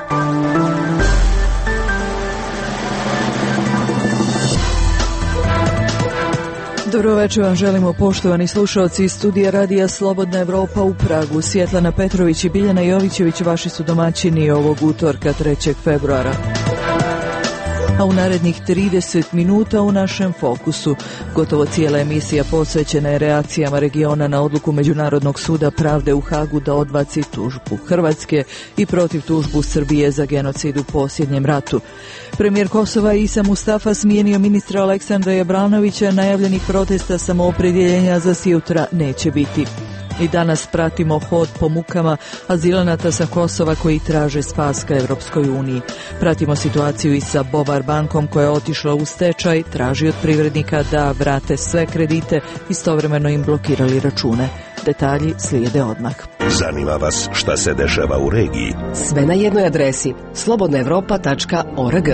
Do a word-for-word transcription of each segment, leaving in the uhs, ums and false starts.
Dobro večer vam želimo, poštovani slušalci iz studija Radija Slobodna Evropa u Pragu. Svjetlana Petrović i Biljana Jovićević vaši su domaćini ovog utorka trećeg februara. A u narednih trideset minuta u našem fokusu gotovo cijela emisija posvećena je reakcijama regiona na odluku Međunarodnog suda pravde u Hagu da odbaci tužbu Hrvatske i protiv tužbu Srbije za genocid u posljednjem ratu. Premijer Kosova Isa Mustafa smijenio ministra Aleksandra Jabranovića, najavljenih protesta samoopredjeljenja za sutra neće biti. I danas pratimo hod po mukama azilanata sa Kosova koji traže spas ka Evropskoj uniji. Pratimo situaciju i sa Bobar bankom koja je otišla u stečaj, traži od privrednika da vrate sve kredite, istovremeno im blokirali račune. Detalji slijede odmah. Zanima vas šta se dešava u regiji? Sve na jednoj adresi slobodna evropa tačka org.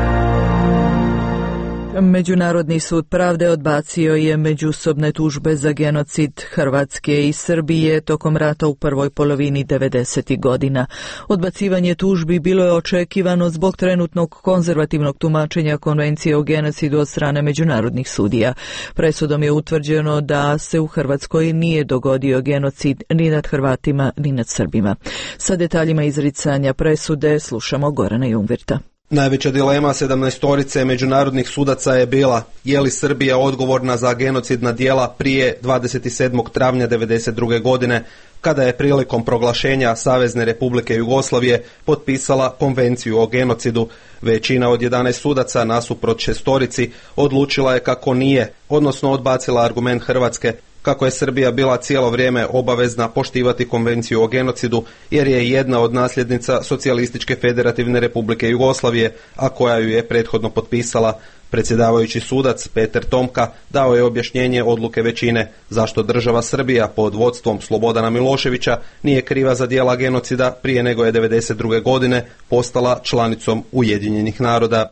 Međunarodni sud pravde odbacio je međusobne tužbe za genocid Hrvatske i Srbije tokom rata u prvoj polovini devedesetih godina. Odbacivanje tužbi bilo je očekivano zbog trenutnog konzervativnog tumačenja Konvencije o genocidu od strane međunarodnih sudija. Presudom je utvrđeno da se u Hrvatskoj nije dogodio genocid ni nad Hrvatima ni nad Srbima. Sa detaljima izricanja presude slušamo Gorana Jungvirta. Najveća dilema sedamnaestorice međunarodnih sudaca je bila je li Srbija odgovorna za genocidna djela prije dvadeset sedmog travnja devedeset druge godine, kada je prilikom proglašenja Savezne Republike Jugoslavije potpisala Konvenciju o genocidu. Većina od jedanaest sudaca nasuprot šestorici odlučila je kako nije, odnosno odbacila argument Hrvatske kako je Srbija bila cijelo vrijeme obavezna poštivati Konvenciju o genocidu jer je jedna od nasljednica Socijalističke federativne Republike Jugoslavije, a koja ju je prethodno potpisala. Predsjedavajući sudac Peter Tomka dao je objašnjenje odluke većine zašto država Srbija pod vodstvom Slobodana Miloševića nije kriva za djela genocida prije nego je devedeset druge godine postala članicom Ujedinjenih naroda.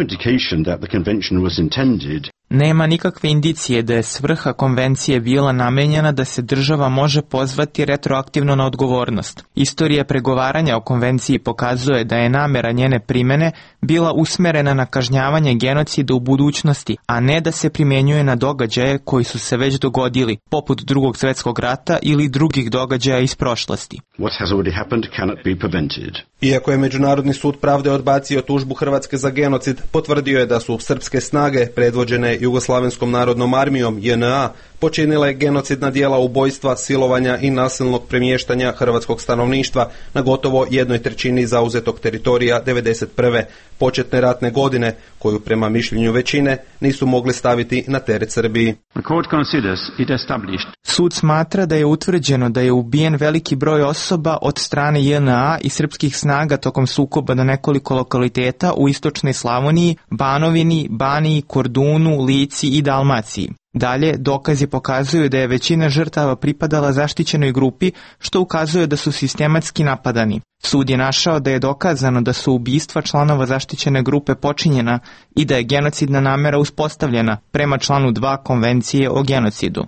Nema nikakve indicije da je svrha konvencije bila namenjena da se država može pozvati retroaktivno na odgovornost. Istorija pregovaranja o konvenciji pokazuje da je namjera njene primjene bila usmjerena na kažnjavanje genocida u budućnosti, a ne da se primjenjuje na događaje koji su se već dogodili, poput Drugog svjetskog rata ili drugih događaja iz prošlosti. Iako je Međunarodni sud pravde odbacio tužbu Hrvatske za genocid, potvrdio je da su srpske snage predvođene Jugoslavenskom narodnom armijom J N A počinile genocidna djela ubojstva, silovanja i nasilnog premještanja hrvatskog stanovništva na gotovo jednoj trećini zauzetog teritorija devedeset prve početne ratne godine, koju prema mišljenju većine nisu mogli staviti na teret Srbiji. Sud smatra da je utvrđeno da je ubijen veliki broj osoba od strane J N A i srpskih snaga tokom sukoba na nekoliko lokaliteta u istočnoj Slavoniji, Banovini, Baniji, Kordunu, Lici i Dalmaciji. Dalje, dokazi pokazuju da je većina žrtava pripadala zaštićenoj grupi, što ukazuje da su sistematski napadani. Sud je našao da je dokazano da su ubistva članova zaštićene grupe počinjena i da je genocidna namjera uspostavljena prema članu dva Konvencije o genocidu.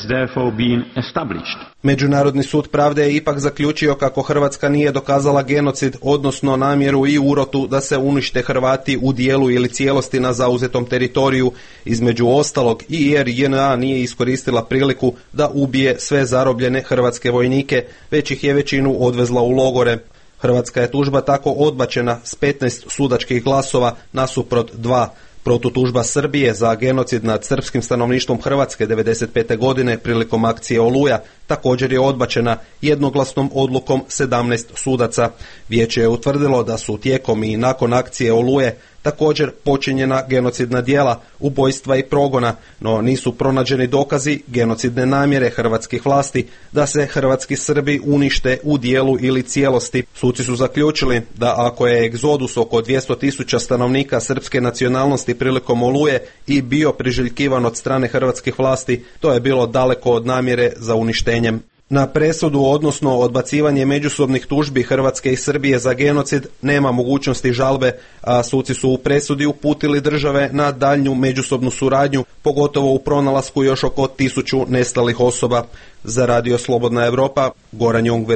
Međunarodni sud pravde je ipak zaključio kako Hrvatska nije dokazala genocid, odnosno namjeru i urotu da se unište Hrvati u dijelu ili cijelosti na zauzetom teritoriju, između ostalog i jer J N A nije iskoristila priliku da ubije sve zarobljene hrvatske vojnike, već ih je većinu odvezla u logore. Hrvatska je tužba tako odbačena s petnaest sudačkih glasova nasuprot dva. Protutužba Srbije za genocid nad srpskim stanovništvom Hrvatske devedeset pete godine prilikom akcije Oluja također je odbačena jednoglasnom odlukom sedamnaest sudaca. Vijeće je utvrdilo da su tijekom i nakon akcije Oluje također počinjena genocidna djela, ubojstva i progona, no nisu pronađeni dokazi genocidne namjere hrvatskih vlasti da se hrvatski Srbi unište u dijelu ili cijelosti. Suci su zaključili da ako je egzodus oko dvjesto tisuća stanovnika srpske nacionalnosti prilikom Oluje i bio priželjkivan od strane hrvatskih vlasti, to je bilo daleko od namjere za uništenjem. Na presudu, odnosno odbacivanje međusobnih tužbi Hrvatske i Srbije za genocid, nema mogućnosti žalbe, a suci su u presudi uputili države na daljnju međusobnu suradnju, pogotovo u pronalasku još oko tisuću nestalih osoba. Za Radio Slobodna Evropa, Goran Jungvirt.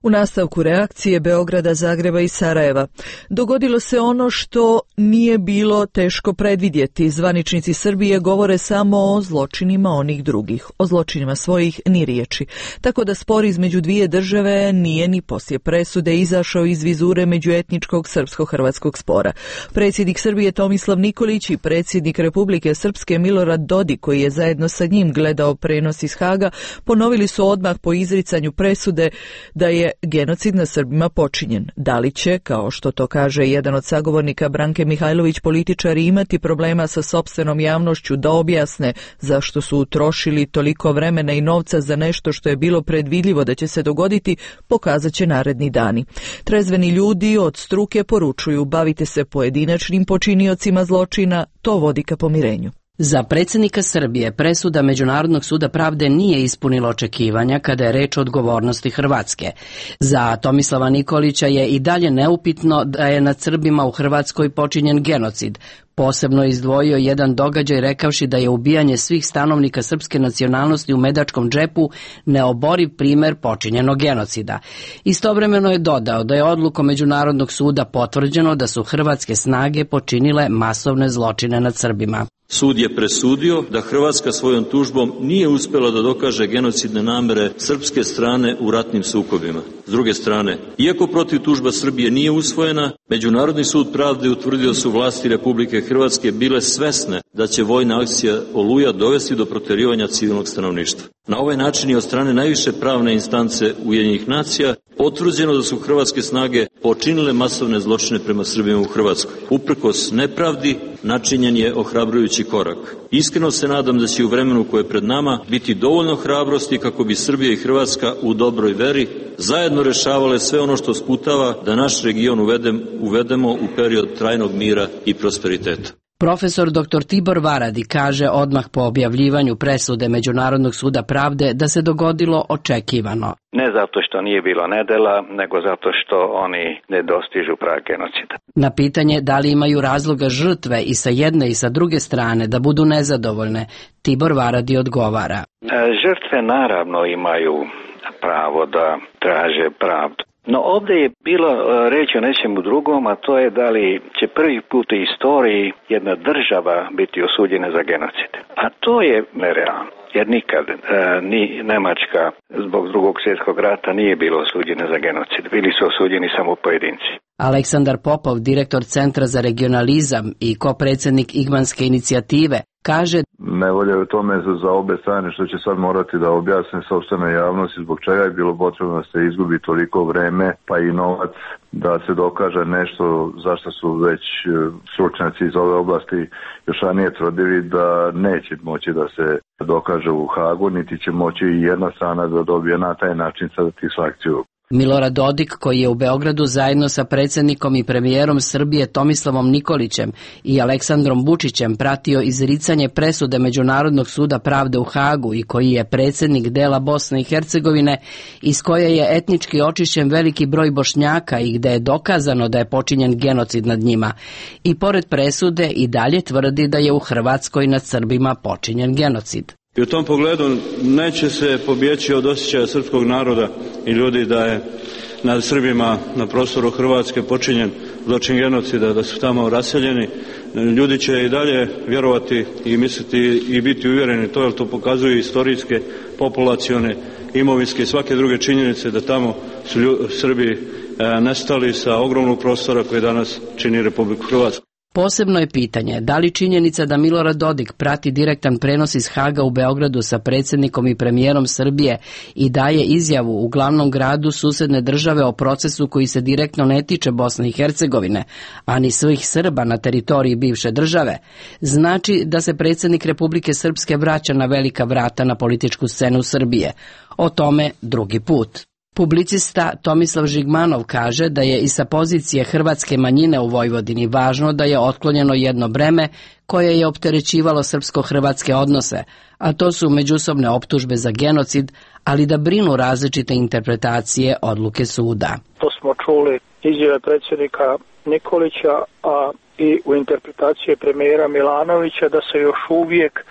U nastavku reakcije Beograda, Zagreba i Sarajeva dogodilo se ono što nije bilo teško predvidjeti. Zvaničnici Srbije govore samo o zločinima onih drugih, o zločinima svojih ni riječi. Tako da spor između dvije države nije ni poslije presude izašao iz vizure međuetničkog srpsko-hrvatskog spora. Predsjednik Srbije Tomislav Nikolić i predsjednik Republike Srpske Milorad Dodik, koji je zajedno sa njim gledao prenos iz Haga, ponovili su odmah po izricanju presude da je genocid na Srbima počinjen. Da li će, kao što to kaže jedan od sagovornika Branke Mihajlović, političari imati problema sa sopstvenom javnošću da objasne zašto su utrošili toliko vremena i novca za nešto što je bilo predvidljivo da će se dogoditi, pokazat će naredni dani. Trezveni ljudi od struke poručuju: bavite se pojedinačnim počiniocima zločina, to vodi ka pomirenju. Za predsjednika Srbije presuda Međunarodnog suda pravde nije ispunila očekivanja kada je reč o odgovornosti Hrvatske. Za Tomislava Nikolića je i dalje neupitno da je nad Srbima u Hrvatskoj počinjen genocid. Posebno je izdvojio jedan događaj rekavši da je ubijanje svih stanovnika srpske nacionalnosti u Medačkom džepu neoboriv primjer počinjenog genocida. Istovremeno je dodao da je odlukom Međunarodnog suda potvrđeno da su hrvatske snage počinile masovne zločine nad Srbima. Sud je presudio da Hrvatska svojom tužbom nije uspjela da dokaže genocidne namere srpske strane u ratnim sukobima. S druge strane, iako protiv tužba Srbije nije usvojena, Međunarodni sud pravde utvrdio da su vlasti Republike Hrvatske bile svesne da će vojna akcija Oluja dovesti do proterivanja civilnog stanovništva. Na ovaj način je od strane najviše pravne instance Ujedinjenih nacija potvrđeno da su hrvatske snage počinile masovne zločine prema Srbima u Hrvatskoj. Uprkos nepravdi, načinjen je ohrabrujući korak. Iskreno se nadam da će u vremenu koje je pred nama biti dovoljno hrabrosti kako bi Srbija i Hrvatska u dobroj veri zajedno rešavale sve ono što sputava da naš region uvedem, uvedemo u period trajnog mira i prosperiteta. Profesor doktor Tibor Varadi kaže odmah po objavljivanju presude Međunarodnog suda pravde da se dogodilo očekivano. Ne zato što nije bilo nedela, nego zato što oni ne dostižu prag genocida. Na pitanje da li imaju razloga žrtve i sa jedne i sa druge strane da budu nezadovoljne, Tibor Varadi odgovara. Žrtve naravno imaju pravo da traže pravdu. No ovdje je bilo reći o nečemu drugom, a to je da li će prvi put u istoriji jedna država biti osuđena za genocid. A to je nerealno, jer nikad e, ni Nemačka zbog drugog svjetskog rata nije bilo osuđena za genocid. Bili su osuđeni samo pojedinci. Aleksandar Popov, direktor Centra za regionalizam i kopredsjednik Igmanske inicijative, kaže: nevolja je u tome za, za obe strane što će sad morati da objasne sopstvenoj javnosti zbog čega je bilo potrebno da se izgubi toliko vreme pa i novac da se dokaže nešto zašto su već stručnjaci iz ove oblasti još ranije tvrdili da neće moći da se dokaže u Hagu, niti će moći jedna strana da dobije na taj način satisfakciju. Milorad Dodik, koji je u Beogradu zajedno sa predsjednikom i premijerom Srbije Tomislavom Nikolićem i Aleksandrom Vučićem pratio izricanje presude Međunarodnog suda pravde u Hagu i koji je predsjednik dela Bosne i Hercegovine, iz koje je etnički očišćen veliki broj Bošnjaka i gde je dokazano da je počinjen genocid nad njima, i pored presude i dalje tvrdi da je u Hrvatskoj nad Srbima počinjen genocid. I u tom pogledu neće se pobjeći od osjećaja srpskog naroda i ljudi da je nad Srbima na prostoru Hrvatske počinjen zločin genocida, da su tamo raseljeni. Ljudi će i dalje vjerovati i misliti i biti uvjereni to, jer to pokazuju istorijske, populacione, imovinske i svake druge činjenice da tamo su ljudi, Srbi e, nestali sa ogromnog prostora koji danas čini Republiku Hrvatsku. Posebno je pitanje da li činjenica da Milorad Dodik prati direktan prenos iz Haga u Beogradu sa predsjednikom i premijerom Srbije i daje izjavu u glavnom gradu susedne države o procesu koji se direktno ne tiče Bosne i Hercegovine, a ni svih Srba na teritoriji bivše države, znači da se predsjednik Republike Srpske vraća na velika vrata na političku scenu Srbije. O tome drugi put. Publicista Tomislav Žigmanov kaže da je i sa pozicije hrvatske manjine u Vojvodini važno da je otklonjeno jedno breme koje je opterećivalo srpsko-hrvatske odnose, a to su međusobne optužbe za genocid, ali da brinu različite interpretacije odluke suda. To smo čuli izjave predsjednika Nikolića, a i u interpretaciji premijera Milanovića da se još uvijek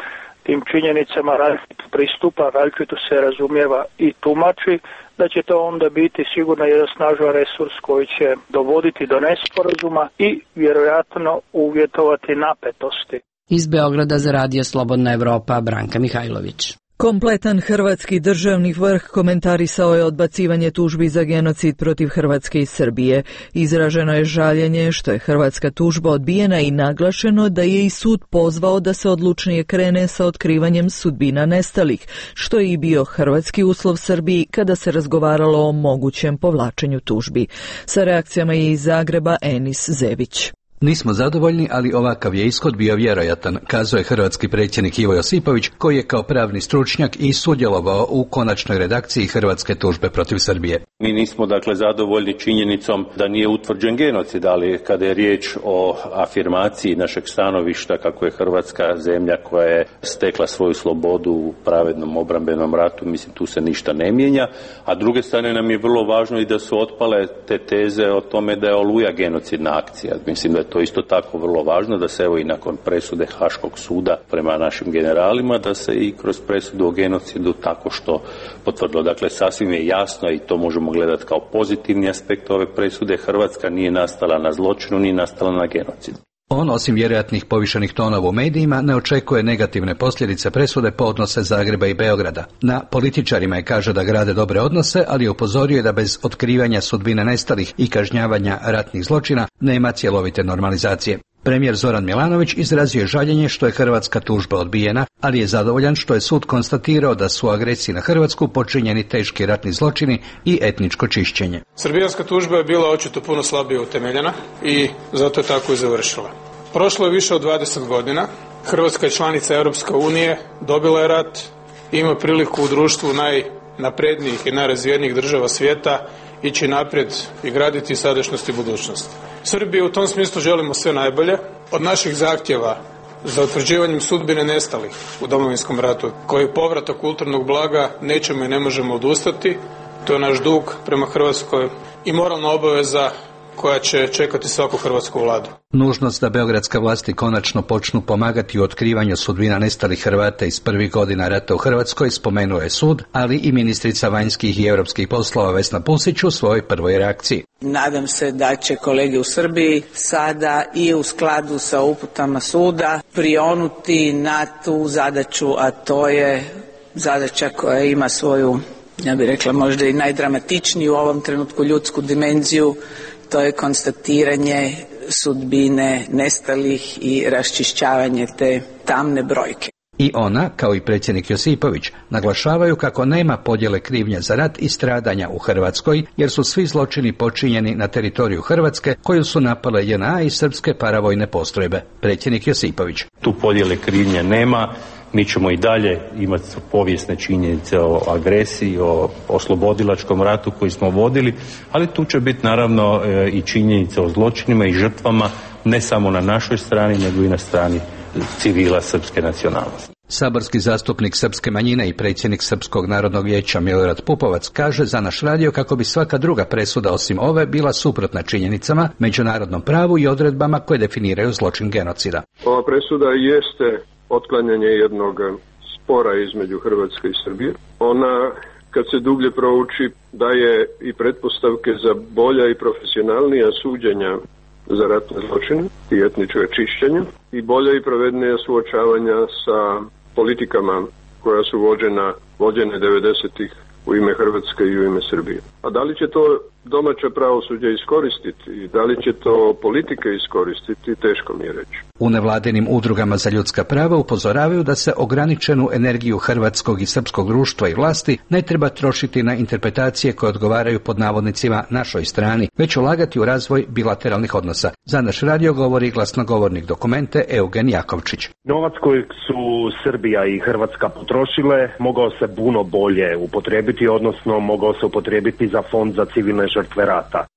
tim činjenicama različito pristupa, različito se razumijeva i tumači, da će to onda biti sigurno jedan snažan resurs koji će dovoditi do nesporazuma i vjerojatno uvjetovati napetosti. Iz Beograda za Radio Slobodna Evropa, Branka Mihajlović. Kompletan hrvatski državni vrh komentarisao je odbacivanje tužbi za genocid protiv Hrvatske i Srbije. Izraženo je žaljenje što je hrvatska tužba odbijena i naglašeno da je i sud pozvao da se odlučnije krene sa otkrivanjem sudbina nestalih, što je i bio hrvatski uslov Srbiji kada se razgovaralo o mogućem povlačenju tužbi. Sa reakcijama je iz Zagreba Enis Zević. Nismo zadovoljni, ali ovakav je ishod bio vjerojatan, kazao je hrvatski predsjednik Ivo Josipović, koji je kao pravni stručnjak i sudjelovao u konačnoj redakciji hrvatske tužbe protiv Srbije. Mi nismo dakle zadovoljni činjenicom da nije utvrđen genocid, ali kada je riječ o afirmaciji našeg stanovišta kako je Hrvatska zemlja koja je stekla svoju slobodu u pravednom obrambenom ratu, mislim tu se ništa ne mijenja, a druge strane nam je vrlo važno i da su otpale te teze o tome da je Oluja genocidna akcija. Mislim da je to isto tako vrlo važno, da se evo i nakon presude Haškog suda prema našim generalima, da se i kroz presudu o genocidu tako što potvrdilo. Dakle, sasvim je jasno i to možemo gledati kao pozitivni aspekt ove presude. Hrvatska nije nastala na zločinu, nije nastala na genocidu. On, osim vjerojatnih povišenih tonova u medijima, ne očekuje negativne posljedice presude po odnose Zagreba i Beograda. Na političarima je kaže da grade dobre odnose, ali je upozorio da bez otkrivanja sudbine nestalih i kažnjavanja ratnih zločina nema cjelovite normalizacije. Premijer Zoran Milanović izrazio je žaljenje što je hrvatska tužba odbijena, ali je zadovoljan što je sud konstatirao da su u agresiji na Hrvatsku počinjeni teški ratni zločini i etničko čišćenje. Srbijanska tužba je bila očito puno slabije utemeljena i zato je tako i završila. Prošlo je više od dvadeset godina, Hrvatska je članica Europske unije, dobila je rat, ima priliku u društvu najnaprednijih i najrazvijenijih država svijeta ići naprijed i graditi sadašnjost i budućnost. Srbiji u tom smislu želimo sve najbolje. Od naših zahtjeva za utvrđivanjem sudbine nestalih u Domovinskom ratu, koji je povratak kulturnog blaga, nećemo i ne možemo odustati. To je naš dug prema Hrvatskoj i moralna obaveza koja će čekati svaku hrvatsku vladu. Nužnost da beogradska vlasti konačno počnu pomagati u otkrivanju sudbina nestalih Hrvata iz prvih godina rata u Hrvatskoj spomenuo je sud, ali i ministrica vanjskih i europskih poslova Vesna Pusić u svojoj prvoj reakciji. Nadam se da će kolege u Srbiji sada i u skladu sa uputama suda prionuti na tu zadaću, a to je zadaća koja ima svoju, ja bih rekla možda i najdramatičniju u ovom trenutku ljudsku dimenziju. To je konstatiranje sudbine nestalih i raščišćavanje te tamne brojke. I ona, kao i predsjednik Josipović, naglašavaju kako nema podjele krivnje za rat i stradanja u Hrvatskoj, jer su svi zločini počinjeni na teritoriju Hrvatske koju su napale J N A i srpske paravojne postrojbe. Predsjednik Josipović. Tu podjele krivnje nema. Mi ćemo i dalje imati povijesne činjenice o agresiji, o oslobodilačkom ratu koji smo vodili, ali tu će biti naravno i činjenice o zločinima i žrtvama, ne samo na našoj strani, nego i na strani civila srpske nacionalnosti. Saborski zastupnik srpske manjine i predsjednik Srpskog narodnog vijeća Milorad Pupovac kaže za naš radio kako bi svaka druga presuda osim ove bila suprotna činjenicama, međunarodnom pravu i odredbama koje definiraju zločin genocida. Ova presuda jeste otklanjanje jednog spora između Hrvatske i Srbije. Ona, kad se dublje prouči, daje i pretpostavke za bolja i profesionalnija suđenja za ratne zločine i etničko čišćenje i bolja i pravednija suočavanja sa politikama koja su vođena, vođene devedesetih u ime Hrvatske i u ime Srbije. A da li će to domaće pravosuđe iskoristiti i da li će to politike iskoristiti, teško mi je reći. U nevladinim udrugama za ljudska prava upozoravaju da se ograničenu energiju hrvatskog i srpskog društva i vlasti ne treba trošiti na interpretacije koje odgovaraju pod navodnicima našoj strani, već ulagati u razvoj bilateralnih odnosa. Za naš radio govori glasnogovornik Dokumente Eugen Jakovčić. Novac kojeg su Srbija i Hrvatska potrošile mogao se puno bolje upotrijebiti, odnosno mogao se upotrijebiti za fond za civilne žrtve rata.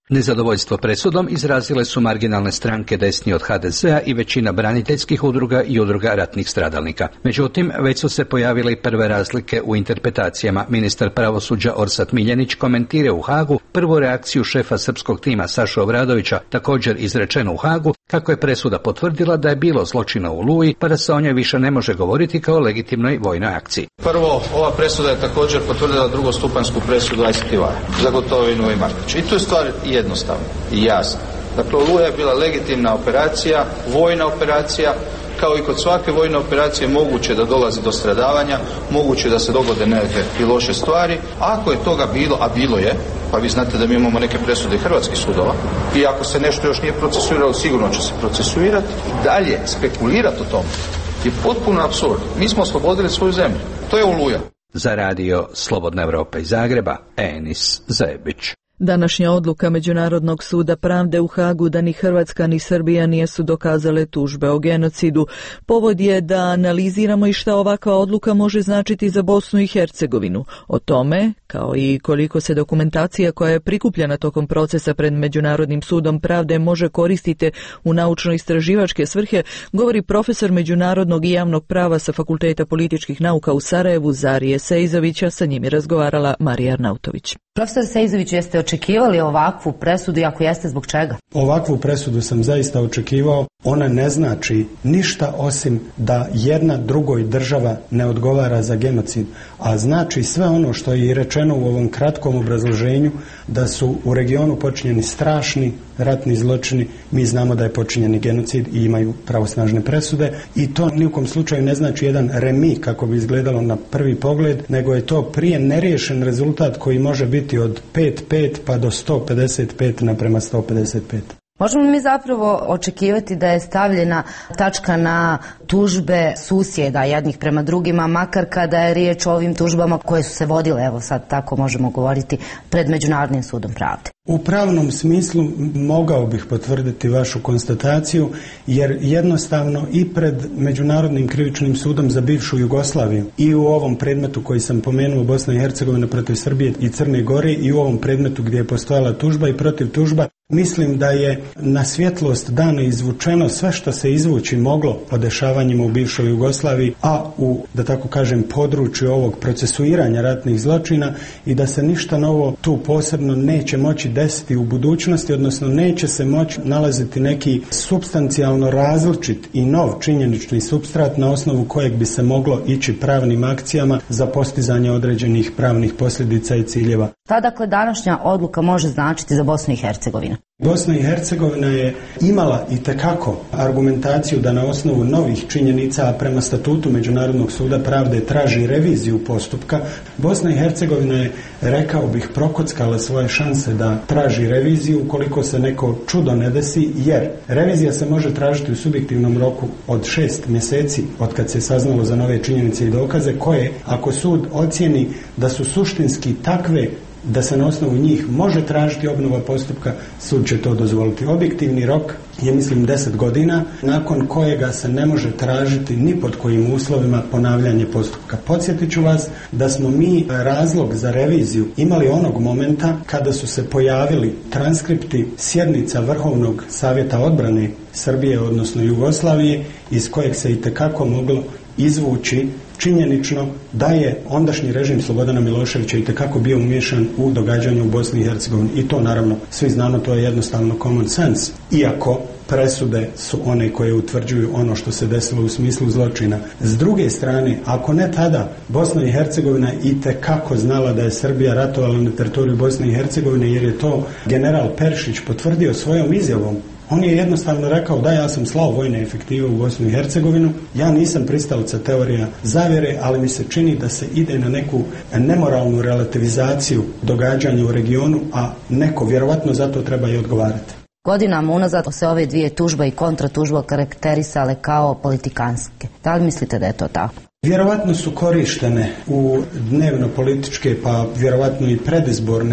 Nezadovoljstvo presudom izrazile su marginalne stranke desni od ha de zea i većina braniteljskih udruga i udruga ratnih stradalnika. Međutim, već su se pojavile i prve razlike u interpretacijama. Ministar pravosuđa Orsat Miljenić komentira u Hagu prvu reakciju šefa srpskog tima Saše Obradovića, također izrečeno u Hagu, kako je presuda potvrdila da je bilo zločina u Oluji, pa da se o njoj više ne može govoriti kao legitimnoj vojnoj akciji. Prvo, ova presuda je također potvrdila drugostupanjsku presudu I C T Y za Gotovinu i Markača. I tu je stvar jednostavno i jasno. Dakle, Oluja je bila legitimna operacija, vojna operacija, kao i kod svake vojne operacije moguće da dolazi do stradavanja, moguće da se dogode neke i loše stvari. Ako je toga bilo, a bilo je, pa vi znate da mi imamo neke presude hrvatskih sudova, i ako se nešto još nije procesuiralo, sigurno će se procesuirati, dalje spekulirati o tome je potpuno apsurd. Mi smo oslobodili svoju zemlju. To je Oluja. Za radio Slobodna Evropa iz Zagreba, Enis Zebić. Današnja odluka Međunarodnog suda pravde u Hagu da ni Hrvatska ni Srbija nisu dokazale tužbe o genocidu. Povod je da analiziramo i šta ovakva odluka može značiti za Bosnu i Hercegovinu. O tome, kao i koliko se dokumentacija koja je prikupljena tokom procesa pred Međunarodnim sudom pravde može koristiti u naučno-istraživačke svrhe, govori profesor međunarodnog i javnog prava sa Fakulteta političkih nauka u Sarajevu Zarije Sejzovića, sa njim je razgovarala Marija Arnautović. Profesor Sejzović, jeste očekivali ovakvu presudu i ako jeste, zbog čega? Ovakvu presudu sam zaista očekivao. Ona ne znači ništa osim da jedna drugoj država ne odgovara za genocid, a znači sve ono što je i rečeno u ovom kratkom obrazloženju, da su u regionu počinjeni strašni ratni zločini. Mi znamo da je počinjeni genocid i imaju pravosnažne presude, i to ni u kom slučaju ne znači jedan remi kako bi izgledalo na prvi pogled, nego je to prije neriješen rezultat koji može biti od pet pet pa do sto pedeset pet naprema sto pedeset pet. Možemo mi zapravo očekivati da je stavljena tačka na tužbe susjeda jednih prema drugima, makar kada je riječ o ovim tužbama koje su se vodile, evo sad tako možemo govoriti, pred Međunarodnim sudom pravde? U pravnom smislu mogao bih potvrditi vašu konstataciju, jer jednostavno i pred Međunarodnim krivičnim sudom za bivšu Jugoslaviju i u ovom predmetu koji sam pomenuo, Bosna i Hercegovina protiv Srbije i Crne Gore, i u ovom predmetu gdje je postojala tužba i protiv tužba, mislim da je na svjetlost dana izvučeno sve što se izvući moglo o dešavanjima u bivšoj Jugoslaviji, a u, da tako kažem, području ovog procesuiranja ratnih zločina, i da se ništa novo tu posebno neće moći desiti u budućnosti, odnosno neće se moći nalaziti neki supstancijalno različit i nov činjenični supstrat na osnovu kojeg bi se moglo ići pravnim akcijama za postizanje određenih pravnih posljedica i ciljeva. Šta dakle današnja odluka može značiti za Bosnu i Hercegovinu? Bosna i Hercegovina je imala i tekako argumentaciju da na osnovu novih činjenica, a prema statutu Međunarodnog suda pravde traži reviziju postupka. Bosna i Hercegovina je, rekao bih, prokockala svoje šanse da traži reviziju ukoliko se neko čudo ne desi, jer revizija se može tražiti u subjektivnom roku od šest mjeseci od kad se saznalo za nove činjenice i dokaze, koje, ako sud ocijeni da su suštinski takve da se na osnovu njih može tražiti obnova postupka, sud će to dozvoliti. Objektivni rok je, mislim, deset godina, nakon kojega se ne može tražiti ni pod kojim uslovima ponavljanje postupka. Podsjetit ću vas da smo mi razlog za reviziju imali onog momenta kada su se pojavili transkripti sjednica Vrhovnog savjeta odbrane Srbije, odnosno Jugoslavije, iz kojeg se itekako moglo izvući činjenično da je ondašnji režim Slobodana Miloševića itekako bio umiješan u događanje u Bosni i Hercegovini. I to naravno svi znamo, to je jednostavno common sense. Iako presude su one koje utvrđuju ono što se desilo u smislu zločina. S druge strane, ako ne tada, Bosna i Hercegovina itekako znala da je Srbija ratovala na teritoriju Bosne i Hercegovine, jer je to general Perišić potvrdio svojom izjavom. On je jednostavno rekao da ja sam slao vojne efektive u Bosnu i Hercegovinu, ja nisam pristalica teorija zavjere, ali mi se čini da se ide na neku nemoralnu relativizaciju događanja u regionu, a neko vjerovatno za to treba i odgovarati. Godinama unazad se ove dvije tužba i kontratužba karakterisale kao politikanske. Da li mislite da je to tako? Vjerovatno su korištene u dnevno političke, pa vjerovatno i predizborne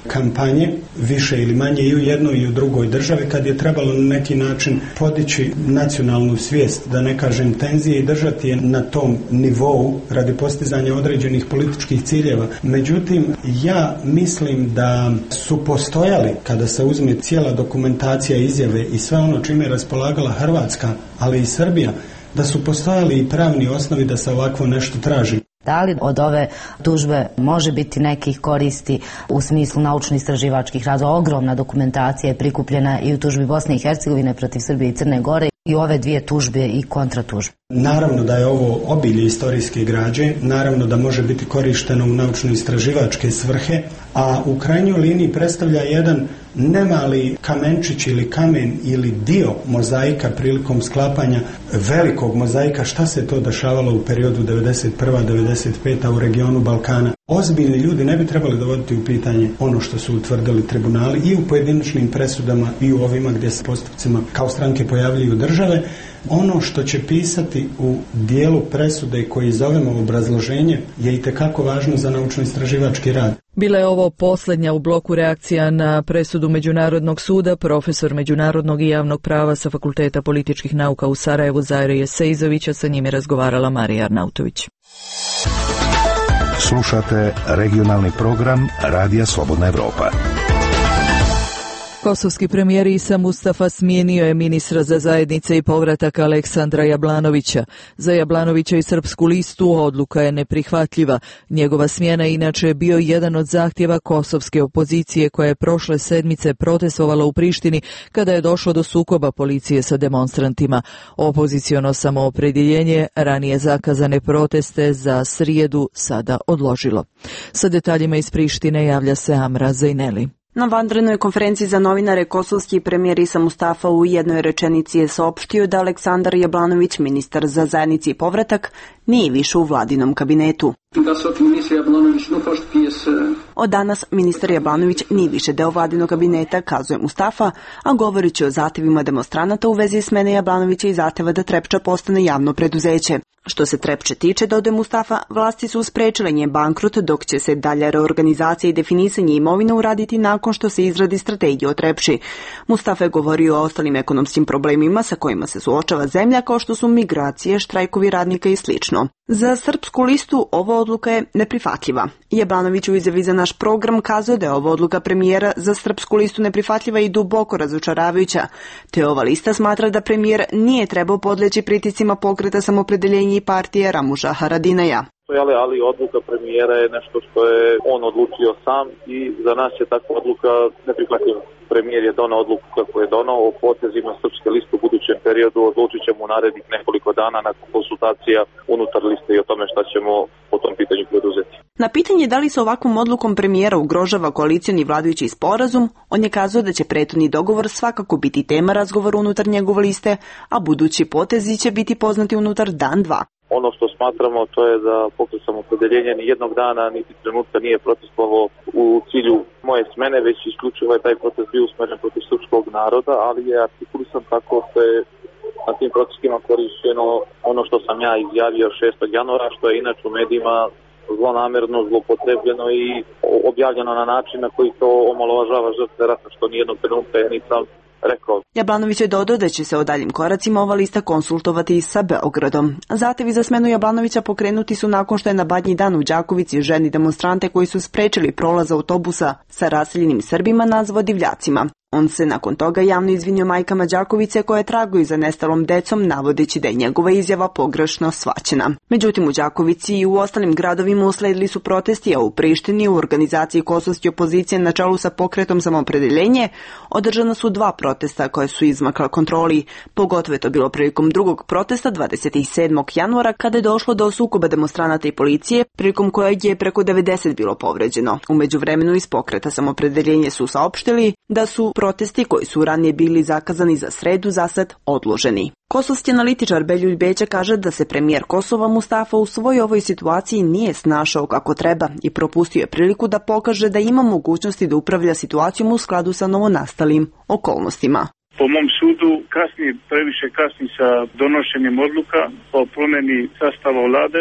kampanje, više ili manje i u jednoj i u drugoj državi, kad je trebalo na neki način podići nacionalnu svijest, da ne kažem tenzije, i držati je na tom nivou radi postizanja određenih političkih ciljeva. Međutim, ja mislim da su postojali, kada se uzme cijela dokumentacija, izjave i sve ono čime je raspolagala Hrvatska, ali i Srbija, da su postojali i pravni osnovi da se ovakvo nešto traži. Da li od ove tužbe može biti nekih koristi u smislu naučno-istraživačkih radova? Ogromna dokumentacija je prikupljena i u tužbi Bosne i Hercegovine protiv Srbije i Crne Gore, i ove dvije tužbe i kontratužbe. Naravno da je ovo obilje istorijske građe, naravno da može biti korišteno u naučno-istraživačke svrhe, a u krajnjoj liniji predstavlja jedan nemali kamenčić ili kamen ili dio mozaika prilikom sklapanja velikog mozaika šta se to dešavalo u periodu devedeset prva do devedeset peta u regionu Balkana. Ozbiljni ljudi ne bi trebali dovoditi u pitanje ono što su utvrdili tribunali i u pojedinačnim presudama i u ovima gdje se postupcima kao stranke pojavljuju države. Ono što će pisati u dijelu presude koji zovemo obrazloženje je itekako važno za naučno-istraživački rad. Bila je ovo posljednja u bloku reakcija na presudu Međunarodnog suda. Profesor međunarodnog i javnog prava sa Fakulteta političkih nauka u Sarajevu, Zaire Sejzovića, sa njim je razgovarala Marija Arnautović. Slušate regionalni program Radija Slobodna Evropa. Kosovski premijer Isa Mustafa smijenio je ministra za zajednice i povratak Aleksandra Jablanovića. Za Jablanovića i Srpsku listu odluka je neprihvatljiva. Njegova smjena inače je bio jedan od zahtjeva kosovske opozicije koja je prošle sedmice protestovala u Prištini kada je došlo do sukoba policije sa demonstrantima. Opoziciono samoopredjeljenje ranije zakazane proteste za srijedu sada odložilo. Sa detaljima iz Prištine javlja se Amra Zajneli. Na vanrednoj konferenciji za novinare kosovski premijer Isa Mustafa u jednoj rečenici je saopštio da Aleksandar Jablanović, ministar za zajednici i povratak, nije više u vladinom kabinetu. Od danas ministar Jablanović nije više deo vladinog kabineta, kazuje Mustafa, a govoreći o zahtjevima demonstranata u vezi smene Jablanovića i zahtjeva da Trepča postane javno preduzeće. Što se Trepče tiče, dodaje Mustafa, vlasti su sprečile njen bankrot, dok će se dalja reorganizacija i definisanje imovine uraditi nakon što se izradi strategija o Trepči. Mustafa je govorio o ostalim ekonomskim problemima sa kojima se suočava zemlja, kao što su migracije, štrajkovi radnika i slično. Za Srpsku listu ova odluka je neprihvatljiva. Jablanović u izjavi za naš program kazuje da je ova odluka premijera za Srpsku listu neprihvatljiva i duboko razočaravajuća, te ova lista smatra da premijer nije trebao podleći pritiscima pokreta Samoopredjeljenje i partije Ramuža Haradinaja. Ali odluka premijera je nešto što je on odlučio sam i za nas je takva odluka neprihvatljiva. Premijer je donao odluku kako je donao o potezima Srpske liste u budućem periodu, odlučit ćemo u narednih nekoliko dana nakon konsultacija unutar liste i o tome šta ćemo po tom pitanju preduzeti. Na pitanje da li se ovakvom odlukom premijera ugrožava koalicioni vladajući sporazum, on je kazao da će prethodni dogovor svakako biti tema razgovora unutar njegove liste, a budući potezi će biti poznati unutar dan dva. Ono što smatramo to je da pokret Samoopredjeljenja ni jednog dana niti trenutka nije protestovao u cilju moje smene, već isključivo je taj protest bio usmeren protiv srpskog naroda, ali je artikulisan tako što je na tim protestima korišćeno ono što sam ja izjavio šestog januara, što je inače u medijima zlonamerno, zlopotrebljeno i objavljeno na način na koji to omalovažava žrtve rata, što nijednog trenutka ja nisam rekao. Jablanović je dodao da će se o daljim koracima ova lista konsultovati i sa Beogradom. Zahtevi za smenu Jablanovića pokrenuti su nakon što je na Badnji dan u Đakovici ženi demonstrante koji su sprečili prolaz autobusa sa raseljenim Srbima nazvao divljacima. On se nakon toga javno izvinio majkama Đakovice koje traguju za nestalom decom, navodeći da je njegova izjava pogrešno shvaćena. Međutim, u Đakovici i u ostalim gradovima usledili su protesti, a u Prištini u organizaciji kosovske opozicije na čelu sa pokretom Samoopredjeljenje održana su dva protesta koje su izmakla kontroli. Pogotovo je to bilo prilikom drugog protesta dvadeset sedmog januara kada je došlo do sukoba demonstranata i policije, prilikom kojeg je preko devedeset bilo povređeno. U međuvremenu iz pokreta Samoopredjeljenje su saopštili da su protesti koji su ranije bili zakazani za sredu zasad odloženi. Kosovski analitičar Beljulj Beća kaže da se premijer Kosova Mustafa u svojoj ovoj situaciji nije snašao kako treba i propustio je priliku da pokaže da ima mogućnosti da upravlja situacijom u skladu sa novonastalim okolnostima. Po mom sudu kasni, previše kasni sa donošenjem odluka o promjeni sastava vlade.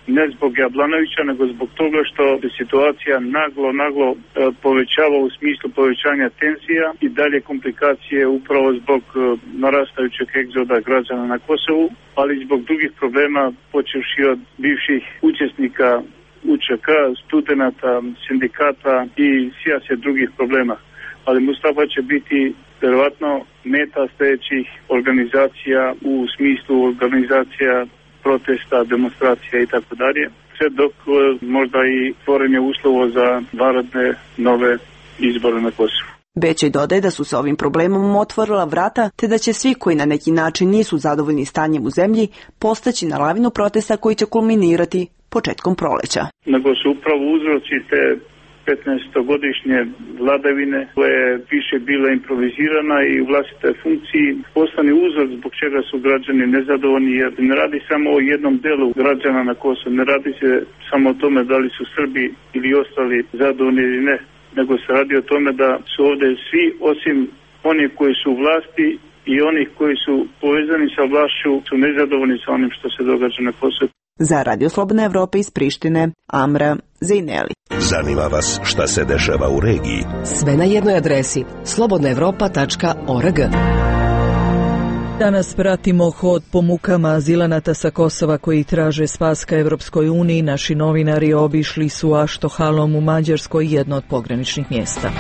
ne zbog Jablanovića, nego zbog toga što se situacija naglo, naglo e, povećava u smislu povećanja tenzija i dalje komplikacije upravo zbog e, narastajućeg egzoda građana na Kosovu, ali zbog drugih problema, počevši od bivših učesnika U Č K, studenata, sindikata i sjase drugih problema. Ali Mustafa će biti vjerovatno meta sljedećih organizacija u smislu organizacija protesta, demonstracija i tako dalje, sve dok možda i stvorenje uslova za vanredne nove izbore na Kosovu. Bećej dodaje da su se ovim problemom otvorila vrata, te da će svi koji na neki način nisu zadovoljni stanjem u zemlji postaći na lavinu protesta koji će kulminirati početkom proleća. Nego su upravo uzroci te petnaestogodišnje vladavine koja je više bila improvizirana i u vlastitoj funkciji postane uzrok zbog čega su građani nezadovoljni, jer ne radi samo o jednom delu građana na Kosovu, ne radi se samo o tome da li su Srbi ili ostali zadovoljni ili ne, nego se radi o tome da su ovdje svi osim oni koji su u vlasti i oni koji su povezani sa vlašću su nezadovoljni sa onim što se događa na Kosovu. Za Radio Slobodna Evropa iz Prištine, Amra Zejneli. Zanima vas šta se dešava u regiji? Sve na jednoj adresi slobodna evropa tačka org. Danas pratimo hod po mukama azilanata sa Kosova koji traže spas ka Evropskoj uniji. Naši novinari obišli su Aštohalom u Mađarskoj, jedno od pograničnih mjesta.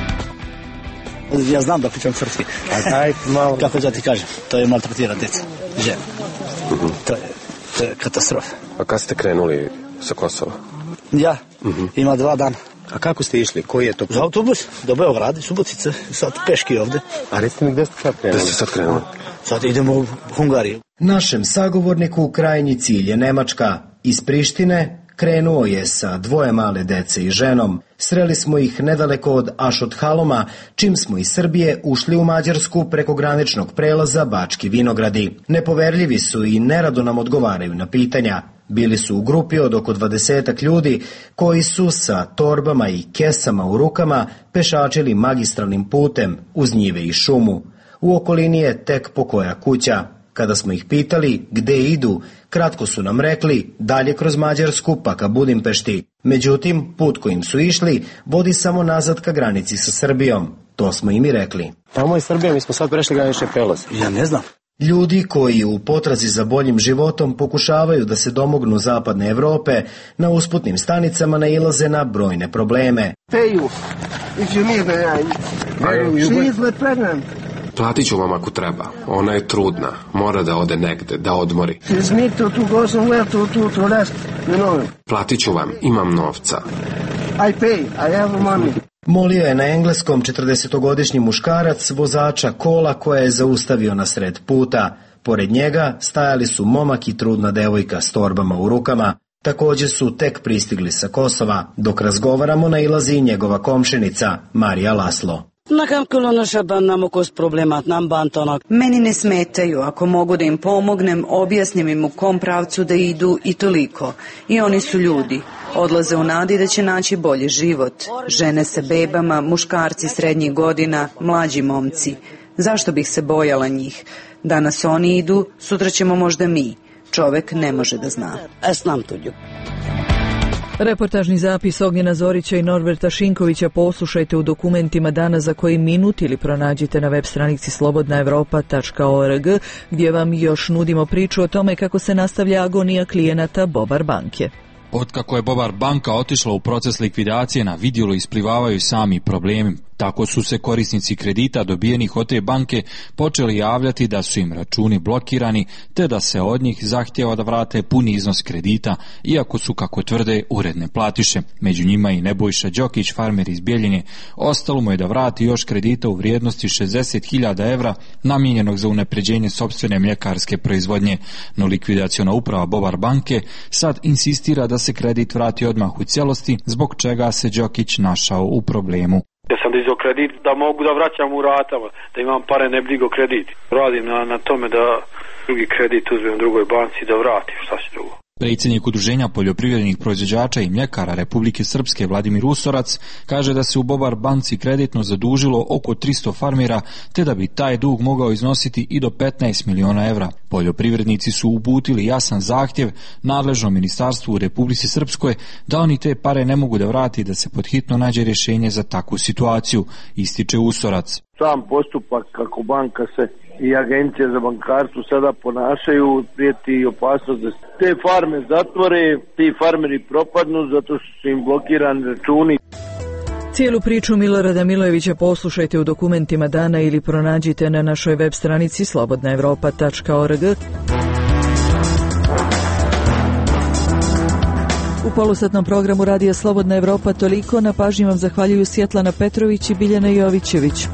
Ja znam da pričam srpski. Aj, malo. Kako da ti kažem, to je maltretira djeca, žena. Uh-huh. To je, to je katastrofa. A kad ste krenuli sa Kosova? Ja, uh-huh. Ima dva dana. A kako ste išli? Koji je to put? Za autobus, do Beograda, Subotice, sad peški ovdje. A recite mi gdje ste sad krenuli? Gdje ste sad krenuli? Sad idemo u Hungariju. Našem sagovorniku krajnji cilj je Nemačka. Iz Prištine krenuo je sa dvoje male dece i ženom. Sreli smo ih nedaleko od Ašothaloma, čim smo iz Srbije ušli u Mađarsku preko graničnog prelaza Bački Vinogradi. Nepoverljivi su i nerado nam odgovaraju na pitanja. Bili su u grupi od oko dvadesetak ljudi koji su sa torbama i kesama u rukama pešačili magistralnim putem uz njive i šumu. U okolini je tek pokoja kuća. Kada smo ih pitali gde idu, kratko su nam rekli dalje kroz Mađarsku pa ka Budimpešti. Međutim, put kojim su išli vodi samo nazad ka granici sa Srbijom. To smo im i rekli. Tamo je Srbija, mi smo sad prešli granični prelaz. Ja ne znam. Ljudi koji u potrazi za boljim životom pokušavaju da se domognu zapadne Evrope, na usputnim stanicama nailaze na brojne probleme. Platit ću vam ako treba. Ona je trudna. Mora da ode negde, da odmori. Platit ću vam. Imam novca. I pay. I have money. Molio je na engleskom četrdesetogodišnji muškarac vozača kola koja je zaustavio na sred puta. Pored njega stajali su momak i trudna devojka s torbama u rukama. Također su tek pristigli sa Kosova. Dok razgovaramo nailazi i njegova komšinica, Marija Laslo. Meni ne smetaju, ako mogu da im pomognem, objasnim im u kom pravcu da idu i toliko. I oni su ljudi. Odlaze u nadi da će naći bolji život. Žene sa bebama, muškarci srednjih godina, mlađi momci. Zašto bih se bojala njih? Danas oni idu, sutra ćemo možda mi. Čovek ne može da zna. Reportažni zapis Ognjena Zorića i Norberta Šinkovića poslušajte u dokumentima dana za koji minut ili pronađite na web stranici slobodna evropa tačka org, gdje vam još nudimo priču o tome kako se nastavlja agonija klijenata Bobar banke. Otkako je Bobar banka otišla u proces likvidacije, na vidjelo isplivavaju sami problemi. Tako su se korisnici kredita dobijenih od te banke počeli javljati da su im računi blokirani, te da se od njih zahtjeva da vrate puni iznos kredita, iako su, kako tvrde, uredne platiše. Među njima i Nebojša Đokić, farmer iz Bjeljine. Ostalo mu je da vrati još kredita u vrijednosti šezdeset hiljada evra namijenjenog za unapređenje sopstvene mljekarske proizvodnje. No likvidaciona uprava Bobar banke sad insistira da se kredit vrati odmah u cijelosti, zbog čega se Đokić našao u problemu. Ja sam dizao kredit da mogu da vraćam u ratama, da imam pare, ne bligo kredit. Radim na, na tome da drugi kredit uzmem drugoj banci da vratim, šta će drugo. Predsjednik Udruženja poljoprivrednih proizvođača i mljekara Republike Srpske Vladimir Usorac kaže da se u Bobar banci kreditno zadužilo oko tristo farmera, te da bi taj dug mogao iznositi i do petnaest miliona evra. Poljoprivrednici su uputili jasan zahtjev nadležnom ministarstvu u Republici Srpskoj da oni te pare ne mogu da vrati, da se podhitno nađe rješenje za takvu situaciju, ističe Usorac. Sam postupak kako banka se i agencije za bankarstvo sada ponašaju, prijeti opasnost da te farme zatvore, ti farmeri propadnu zato što su im blokirani računi. Cijelu priču Milorada Milojevića poslušajte u dokumentima dana ili pronađite na našoj web stranici slobodna evropa tačka org. U polusatnom programu Radija Slobodna Evropa toliko. Na pažnji vam zahvaljuju Svjetlana Petrović i Biljana Jovićević.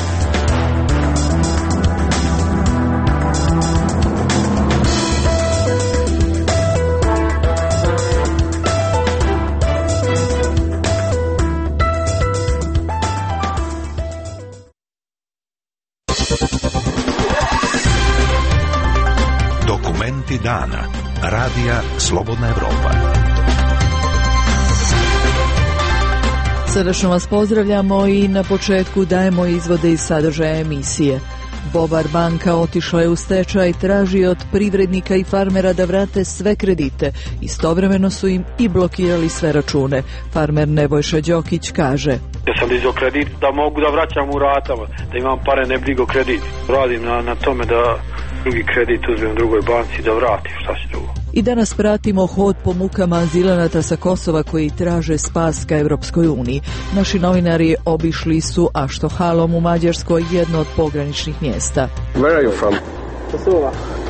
Dokumenti dana. Radija Slobodna Evropa. Srdačno vas pozdravljamo i na početku dajemo izvode iz sadržaja emisije. Bobar banka otišla je u stečaj, traži od privrednika i farmera da vrate sve kredite. Istovremeno su im i blokirali sve račune. Farmer Nebojša Đokić kaže: Ja sam dizao kredit da mogu da vraćam u ratama, da imam pare, ne bligo kredit. Radim na, na tome da drugi kredit uzmem u drugoj banci da vratim, šta će drugo. I danas pratimo hod po mukama azilanata sa Kosova koji traže spas ka Evropskoj uniji. Naši novinari obišli su Aštohalom u Mađarskoj, jedno od pograničnih mjesta. Where are you from? Kosova.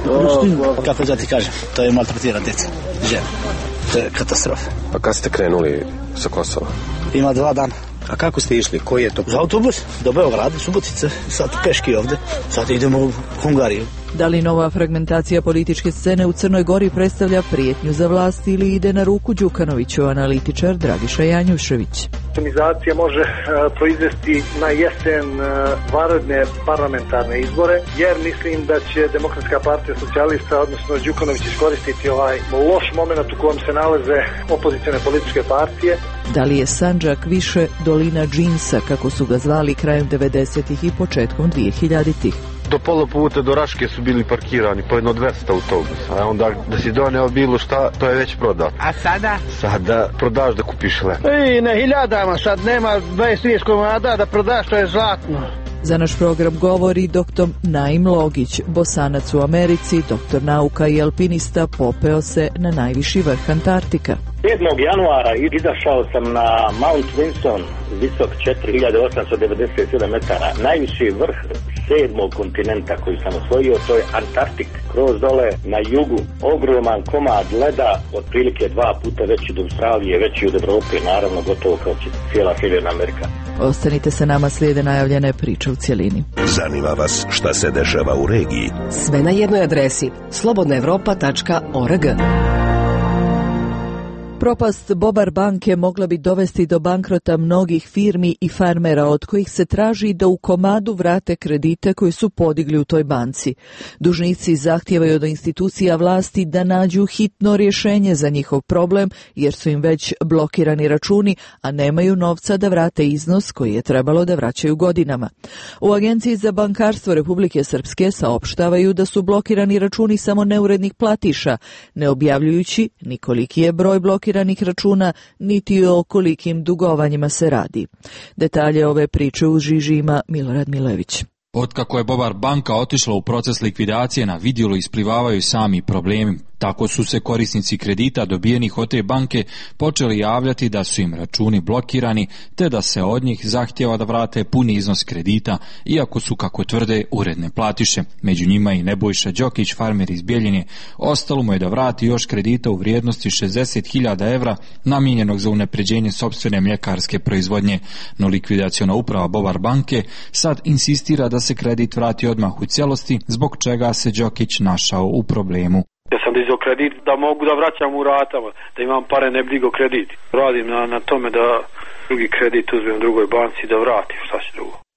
Oh, kako da ti kažem, to je maltretirana djeca. Žena. To je katastrofa. A kad ste krenuli sa Kosova? Ima dva dana. A kako ste išli? Koji je to? Za autobus do Beograda, Subotice, sad peški ovdje, sad idemo u Hungariju. Da li nova fragmentacija političke scene u Crnoj Gori predstavlja prijetnju za vlast ili ide na ruku Đukanoviću, analitičar Dragiša Janjušević? Organizacija može uh, proizvesti na jesen uh, vanredne parlamentarne izbore, jer mislim da će Demokratska partija socijalista, odnosno Đukanović, iskoristiti ovaj loš moment u kojem se nalaze opozicione političke partije. Da li je Sandžak više dolina džinsa, kako su ga zvali krajem devedesetih i početkom dvihiljaditih? Do pola puta do Raške su bili parkirani po jedno dvesta autobusa, a onda da si doneo bilo šta, to je već prodato. A sada? Sada prodaš da kupiš hleb. I na hiljadama, sad nema dvadeset trideset komada da prodaš, to je zlatno. Za naš program govori doktor Naim Logić, Bosanac u Americi, doktor nauka i alpinista, popeo se na najviši vrh Antarktika. sedmog januara izašao sam na Mount Vinson, visok četiri hiljade osamsto devedeset sedam metara, najviši vrh sedmog kontinenta koji sam osvojio, to je Antarktik. Kroz dole na jugu, ogroman komad leda, otprilike dva puta veći od Australije, veći od Evrope, naravno gotovo kao cijela Sjeverna Amerika. Ostanite sa nama, slijede najavljene priče u cjelini. Zanima vas šta se dešava u regiji? Sve na jednoj adresi slobodna evropa tačka org. Propast Bobar banke mogla bi dovesti do bankrota mnogih firmi i farmera od kojih se traži da u komadu vrate kredite koje su podigli u toj banci. Dužnici zahtijevaju od institucija vlasti da nađu hitno rješenje za njihov problem jer su im već blokirani računi, a nemaju novca da vrate iznos koji je trebalo da vraćaju godinama. U Agenciji za bankarstvo Republike Srpske saopštavaju da su blokirani računi samo neurednih platiša, ne objavljujući ni koliki je broj blokiranih računa, niti o kolikim dugovanjima se radi. Detalje ove priče u žiži ima Milorad Milojević. Otkako je Bobar banka otišla u proces likvidacije, na vidjelo isplivavaju sami problemi. Tako su se korisnici kredita dobijenih od te banke počeli javljati da su im računi blokirani, te da se od njih zahtjeva da vrate puni iznos kredita, iako su, kako tvrde, uredne platiše. Među njima i Nebojša Đokić, farmer iz Bjeljine. Ostalo mu je da vrati još kredita u vrijednosti šezdeset hiljada evra namijenjenog za unapređenje sopstvene mljekarske proizvodnje. No likvidaciona uprava Bobar banke sad insistira da se kredit vrati odmah u cijelosti, zbog čega se Đokić našao u problemu. Ja sam dizao kredit da mogu da vraćam u ratama, da imam pare, ne bligo kredit. Radim na, na tome da drugi kredit uzmem u drugoj banci da vratim, šta će drugo.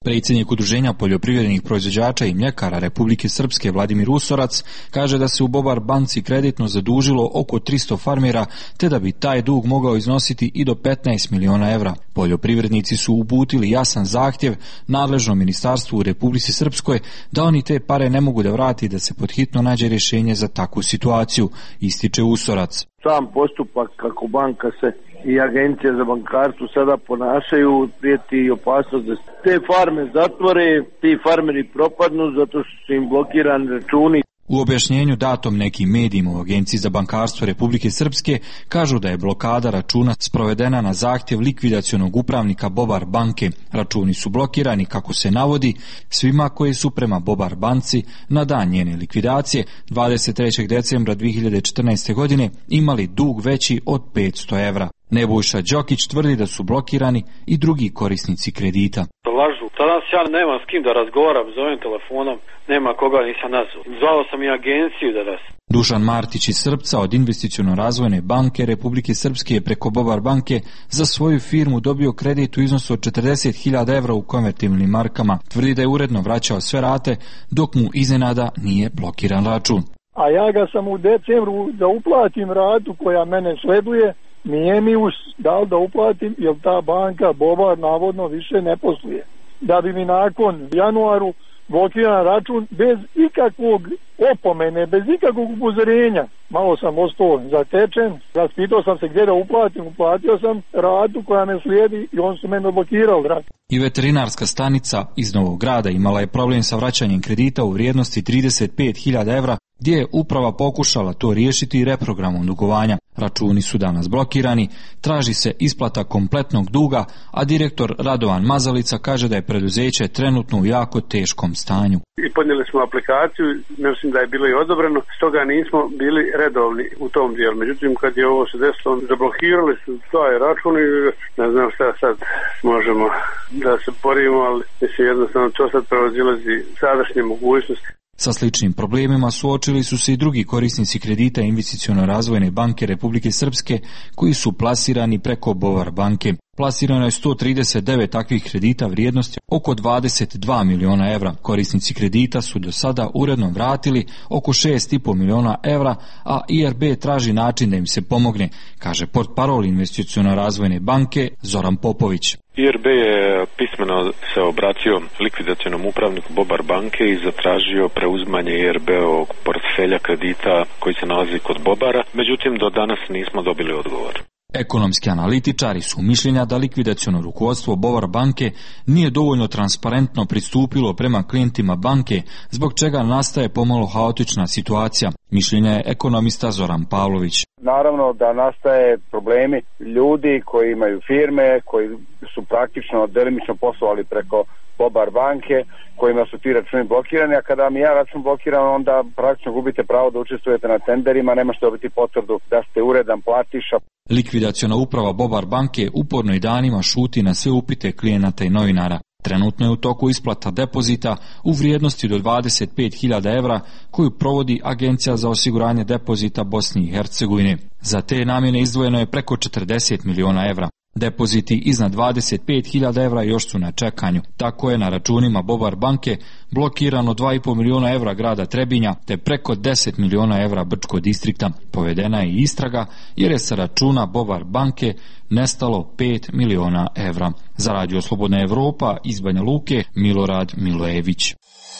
Predsjednik Udruženja poljoprivrednih proizvođača i mljekara Republike Srpske Vladimir Usorac kaže da se u Bobar banci kreditno zadužilo oko tristo farmera, te da bi taj dug mogao iznositi i do petnaest miliona evra. Poljoprivrednici su uputili jasan zahtjev nadležnom ministarstvu u Republici Srpskoj da oni te pare ne mogu da vrati, da se podhitno nađe rješenje za takvu situaciju, ističe Usorac. Sam postupak kako banka se i agencije za bankarstvo sada ponašaju, prijeti i opasnost da te farme zatvore, ti farmeri propadnu zato što su im blokirani računi. U objašnjenju datom nekim medijima u Agenciji za bankarstvo Republike Srpske kažu da je blokada računa sprovedena na zahtjev likvidacionog upravnika Bobar banke. Računi su blokirani, kako se navodi, svima koji su prema Bobar banci na dan njene likvidacije dvadeset trećeg decembra dvije hiljade četrnaeste. godine imali dug veći od petsto evra. Nebojša Đokić tvrdi da su blokirani i drugi korisnici kredita. Lažu. Danas ja nemam s kim da razgovaram, zovem telefonom, nema koga nisam nazvao. Zvao sam i agenciju danas. Dušan Martić iz Srpca od Investiciono-razvojne banke Republike Srpske je preko Bobar banke za svoju firmu dobio kredit u iznosu od četrdeset hiljada evra u konvertibilnim markama. Tvrdi da je uredno vraćao sve rate, dok mu iznenada nije blokiran račun. A ja ga sam u decembru da uplatim ratu koja mene sleduje, nije mi us dal da uplatim, jer ta banka Bobar navodno više ne posluje. Da bi mi nakon januaru blokiran račun bez ikakvog opomene, bez ikakvog upozorenja. Malo sam ostao zatečen, raspitao sam se gdje da uplatim, uplatio sam ratu koja me slijedi i on su mene blokirali račun. I veterinarska stanica iz Novog Grada imala je problem sa vraćanjem kredita u vrijednosti trideset pet hiljada evra, gdje je uprava pokušala to riješiti reprogramom dugovanja. Računi su danas blokirani, traži se isplata kompletnog duga, a direktor Radovan Mazalica kaže da je preduzeće trenutno u jako teškom stanju. I podnijeli smo aplikaciju, mislim da je bilo i odobreno, stoga nismo bili redovni u tom dijelu. Međutim, kad je ovo se desilo, zablokirali su taj račun i ne znam šta sad možemo da se borimo, ali mislim jednostavno to sad prevazilazi sadašnje mogućnosti. Sa sličnim problemima suočili su se i drugi korisnici kredita Investiciono-razvojne banke Republike Srpske koji su plasirani preko Bovar banke. Plasirano je sto trideset devet takvih kredita vrijednosti oko dvadeset dva miliona evra. Korisnici kredita su do sada uredno vratili oko šest i po miliona evra, a I R B traži način da im se pomogne, kaže portparol Investiciono-razvojne banke Zoran Popović. I R B je pismeno se obratio likvidacionom upravniku Bobar banke i zatražio preuzimanje I R B-ovog portfelja kredita koji se nalazi kod Bobara, međutim do danas nismo dobili odgovor. Ekonomski analitičari su mišljenja da likvidaciono rukovodstvo Bovar banke nije dovoljno transparentno pristupilo prema klijentima banke, zbog čega nastaje pomalo haotična situacija. Mišljenja je ekonomista Zoran Pavlović. Naravno da nastaje problemi ljudi koji imaju firme, koji su praktično delimično poslovali preko Bobar banke, kojima su ti računi blokirani, a kada mi ja račun blokiran, onda praktično gubite pravo da učestvujete na tenderima, nemaš dobiti potvrdu da ste uredan platiša. Likvidaciona uprava Bobar banke uporno i danima šuti na sve upite klijenata i novinara. Trenutno je u toku isplata depozita u vrijednosti do dvadeset pet hiljada evra koju provodi Agencija za osiguranje depozita Bosne i Hercegovine. Za te namjene izdvojeno je preko četrdeset miliona evra. Depoziti iznad dvadeset pet hiljada evra još su na čekanju. Tako je na računima Bobar banke blokirano dva i po miliona evra grada Trebinja te preko deset miliona evra Brčkog distrikta. Povedena je istraga jer je sa računa Bobar banke nestalo pet miliona evra. Za Radio Slobodna Evropa iz Banja Luke, Milorad Milojević.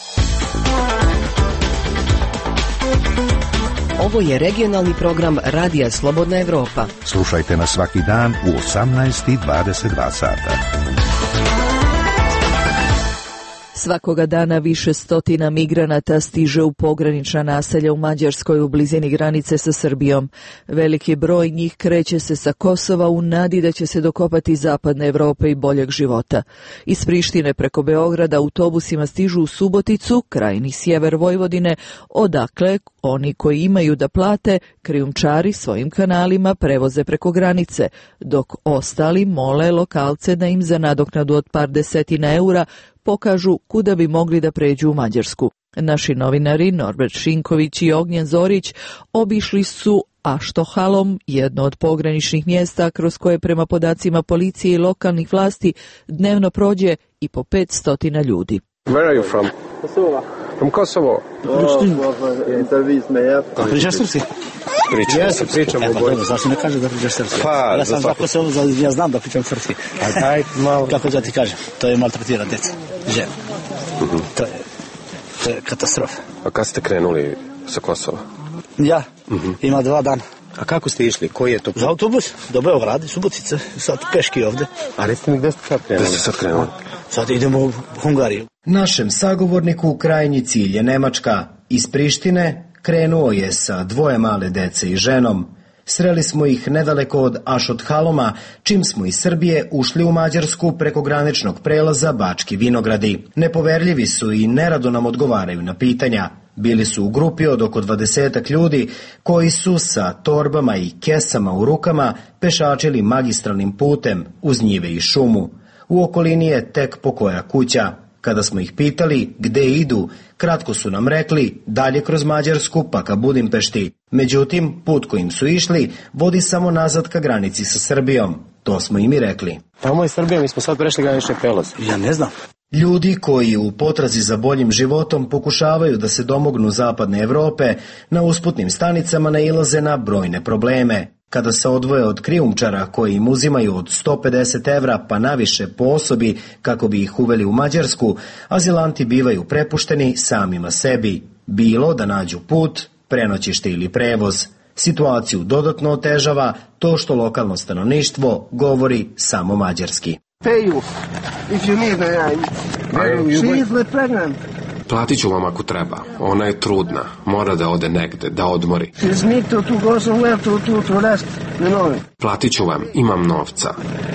Ovo je regionalni program Radija Slobodna Evropa. Slušajte nas svaki dan u osamnaest i dvadeset dva sata. Svakoga dana više stotina migranata stiže u pogranična naselja u Mađarskoj u blizini granice sa Srbijom. Veliki broj njih kreće se sa Kosova u nadi da će se dokopati zapadne Evrope i boljeg života. Iz Prištine preko Beograda autobusima stižu u Suboticu, krajni sjever Vojvodine, odakle oni koji imaju da plate, krijumčari svojim kanalima prevoze preko granice, dok ostali mole lokalce da im za nadoknadu od par desetina eura pokažu kuda bi mogli da pređu u Mađarsku. Naši novinari Norbert Šinković i Ognjen Zorić obišli su Aštohalom, jedno od pograničnih mjesta kroz koje prema podacima policije i lokalnih vlasti dnevno prođe i po pet stotina ljudi. Where are you from? Kosovo. From Kosovo. Pričaš srpski? Pričam, ja se pričam o bolje. Zašto ne kaže da pričaš srpski? Pa, ja sam za Kosovo, ja znam da pričam srpski. A daj malo. Kako da ti kažem, to je maltretira djeca, žene. Uh-huh. To je, to je katastrofa. A kad ste krenuli sa Kosova? Ja, uh-huh. Ima dva dana. A kako ste išli? Koji je to? Za autobus, do Beograda, Subotice, sad peški ovde. A recite mi gde ste sad krenuli? Gde ste sad krenuli? Sad idemo u Hungariju. Našem sagovorniku krajnji cilj je Nemačka. Iz Prištine krenuo je sa dvoje male dece i ženom. Sreli smo ih nedaleko od Ašothaloma, čim smo iz Srbije ušli u Mađarsku preko graničnog prelaza Bački Vinogradi. Nepoverljivi su i nerado nam odgovaraju na pitanja. Bili su u grupi od oko dvadesetak ljudi koji su sa torbama i kesama u rukama pešačili magistralnim putem uz njive i šumu. U okolini je tek pokoja kuća. Kada smo ih pitali gde idu, kratko su nam rekli dalje kroz Mađarsku pa ka Budimpešti. Međutim, put kojim su išli vodi samo nazad ka granici sa Srbijom. To smo im i rekli. Tamo je Srbija, mi smo sad prešli granični prelaz. Ja ne znam. Ljudi koji u potrazi za boljim životom pokušavaju da se domognu zapadne Evrope, na usputnim stanicama nailaze na brojne probleme. Kada se odvoje od krijumčara koji im uzimaju od sto pedeset evra pa naviše po osobi kako bi ih uveli u Mađarsku, azilanti bivaju prepušteni samima sebi, bilo da nađu put, prenoćište ili prevoz. Situaciju dodatno otežava to što lokalno stanovništvo govori samo mađarski. Platit ću vam ako treba. Ona je trudna. Mora da ode negde, da odmori. Platit ću vam. Imam novca.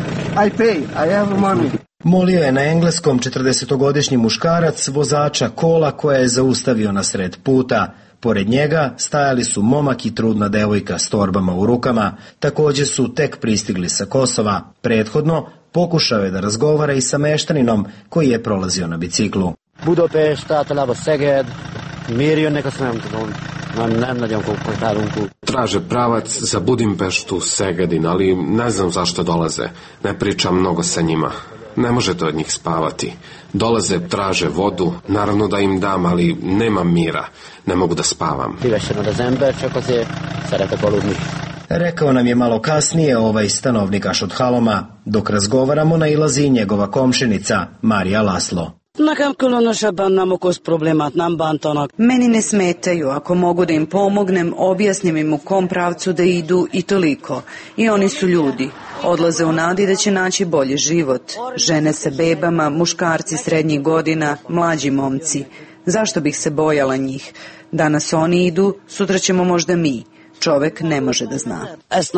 Molio je na engleskom četrdesetogodišnji muškarac vozača kola koja je zaustavio na sred puta. Pored njega stajali su momak i trudna devojka s torbama u rukama. Također su tek pristigli sa Kosova. Prethodno pokušao je da razgovara i sa meštaninom koji je prolazio na biciklu. Budapest, általában Szeged, miért jönnek, azt nem tudom, nem, nem nagyon kontaktálunk. Traže pravac za Budimpeštu, Segedin, ali ne znam zašto dolaze. Ne pričam mnogo sa njima. Ne možete od njih spavati. Dolaze, traže vodu, naravno da im dam, ali nemam mira. Ne mogu da spavam. Szívesen ad az ember, csak azért szeretek aludni. Rekao nam je malo kasnije ovaj stanovnik Ašothaloma. Dok razgovaramo nailazi njegova komšinica, Marija Laslo. Nekem különösebben nem okoz problémát, nem bántanak. Meni ne smetaju, ako mogu da im pomognem, objasnim im u kom pravcu da idu i toliko. I oni su ljudi. Odlaze u nadi da će naći bolji život. Žene sa bebama, muškarci srednjih godina, mlađi momci. Zašto bih se bojala njih? Danas oni idu, sutra ćemo možda mi. Čovek ne može da zna.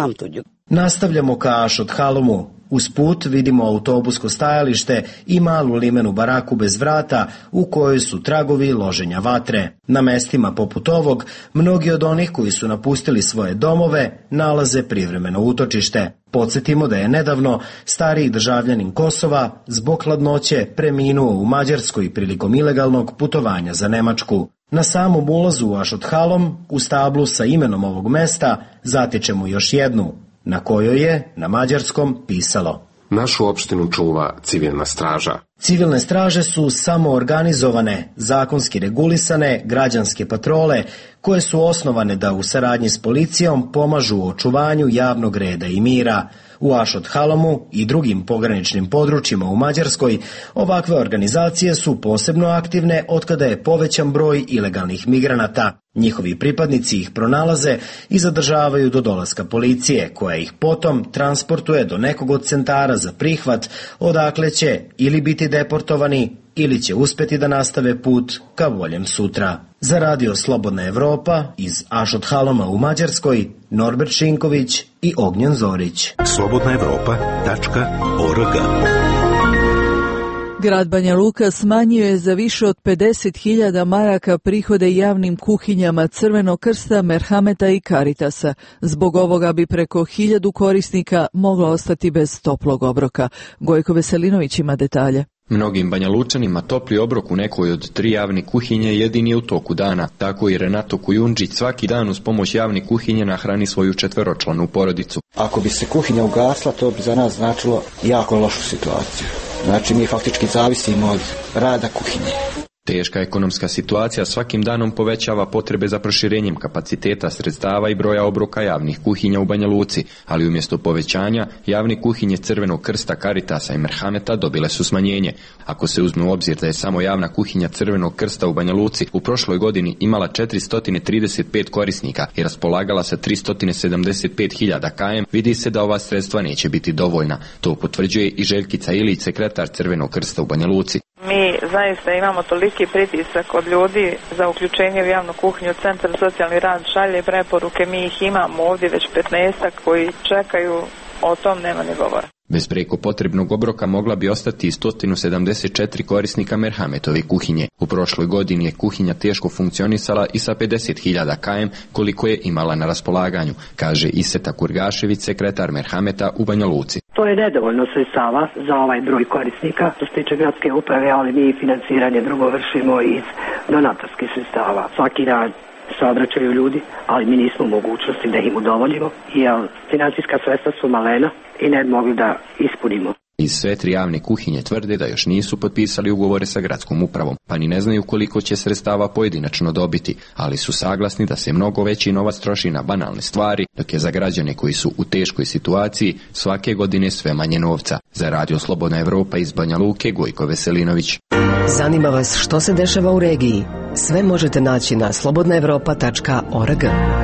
Nastavljamo ka Ašothalomu. Uz put vidimo autobusko stajalište i malu limenu baraku bez vrata u kojoj su tragovi loženja vatre. Na mestima poput ovog, mnogi od onih koji su napustili svoje domove nalaze privremeno utočište. Podsjetimo da je nedavno stariji državljanin Kosova zbog hladnoće preminuo u Mađarskoj prilikom ilegalnog putovanja za Nemačku. Na samom ulazu u Ašothalom, u stablu sa imenom ovog mesta, zatičemo još jednu, na kojoj je na mađarskom pisalo: Našu opštinu čuva civilna straža. Civilne straže su samoorganizovane, zakonski regulisane građanske patrole koje su osnovane da u saradnji s policijom pomažu u očuvanju javnog reda i mira. U Ašothalomu i drugim pograničnim područjima u Mađarskoj ovakve organizacije su posebno aktivne otkada je povećan broj ilegalnih migranata. Njihovi pripadnici ih pronalaze i zadržavaju do dolaska policije, koja ih potom transportuje do nekog od centara za prihvat, odakle će ili biti deportovani ili će uspjeti da nastave put ka boljem sutra. Za radio Slobodna Evropa iz Ašothaloma u Mađarskoj, Norbert Šinković i Ognjen Zorić. slobodna evropa tačka org. Grad Banja Luka smanjio je za više od pedeset hiljada maraka prihode javnim kuhinjama Crvenog krsta, Merhameta i Karitasa. Zbog ovoga bi preko hiljadu korisnika moglo ostati bez toplog obroka. Gojko Veselinović ima detalje. Mnogim Banjalučanima topli obrok u nekoj od tri javne kuhinje jedini je u toku dana. Tako i Renato Kujundžić svaki dan uz pomoć javne kuhinje nahrani svoju četveročlanu porodicu. Ako bi se kuhinja ugasla, to bi za nas značilo jako lošu situaciju. Znači mi faktički zavisimo od rada kuhinje. Teška ekonomska situacija svakim danom povećava potrebe za proširenjem kapaciteta sredstava i broja obroka javnih kuhinja u Banja Luci, ali umjesto povećanja, javne kuhinje Crvenog krsta, Karitasa i Merhameta dobile su smanjenje. Ako se uzme u obzir da je samo javna kuhinja Crvenog krsta u Banja Luci u prošloj godini imala četiristo trideset pet korisnika i raspolagala sa tristo sedamdeset pet hiljada kilometara, vidi se da ova sredstva neće biti dovoljna. To potvrđuje i Željkica Ilić, sekretar Crvenog krsta u Banja Luci. Mi zaista imamo toliki pritisak od ljudi za uključenje u javnu kuhinju. Centar za socijalni rad šalje preporuke, mi ih imamo ovdje već petnaestak koji čekaju, o tom nema ni govora. Bez preko potrebnog obroka mogla bi ostati i sto sedamdeset četiri korisnika Merhametove kuhinje. U prošloj godini je kuhinja teško funkcionisala i sa pedeset hiljada kilometara koliko je imala na raspolaganju, kaže Iseta Kurgašević, sekretar Merhameta u Banja Luci. To je nedovoljno sredstava za ovaj broj korisnika. Što se tiče gradske uprave, ali mi financiranje drugo vršimo iz donatorskih sredstava. Svaki dan saobraćaju ljudi, ali mi nismo u mogućnosti da im udovoljimo, jer financijska sredstva su malena i ne mogli da ispunimo. Iz sve tri javne kuhinje tvrde da još nisu potpisali ugovore sa gradskom upravom, pa ni ne znaju koliko će sredstava pojedinačno dobiti, ali su saglasni da se mnogo veći novac troši na banalne stvari, dok je za građane koji su u teškoj situaciji svake godine sve manje novca. Za Radio Slobodna Evropa iz Banja Luke, Gojko Veselinović. Zanima vas što se dešava u regiji? Sve možete naći na slobodna evropa tačka org.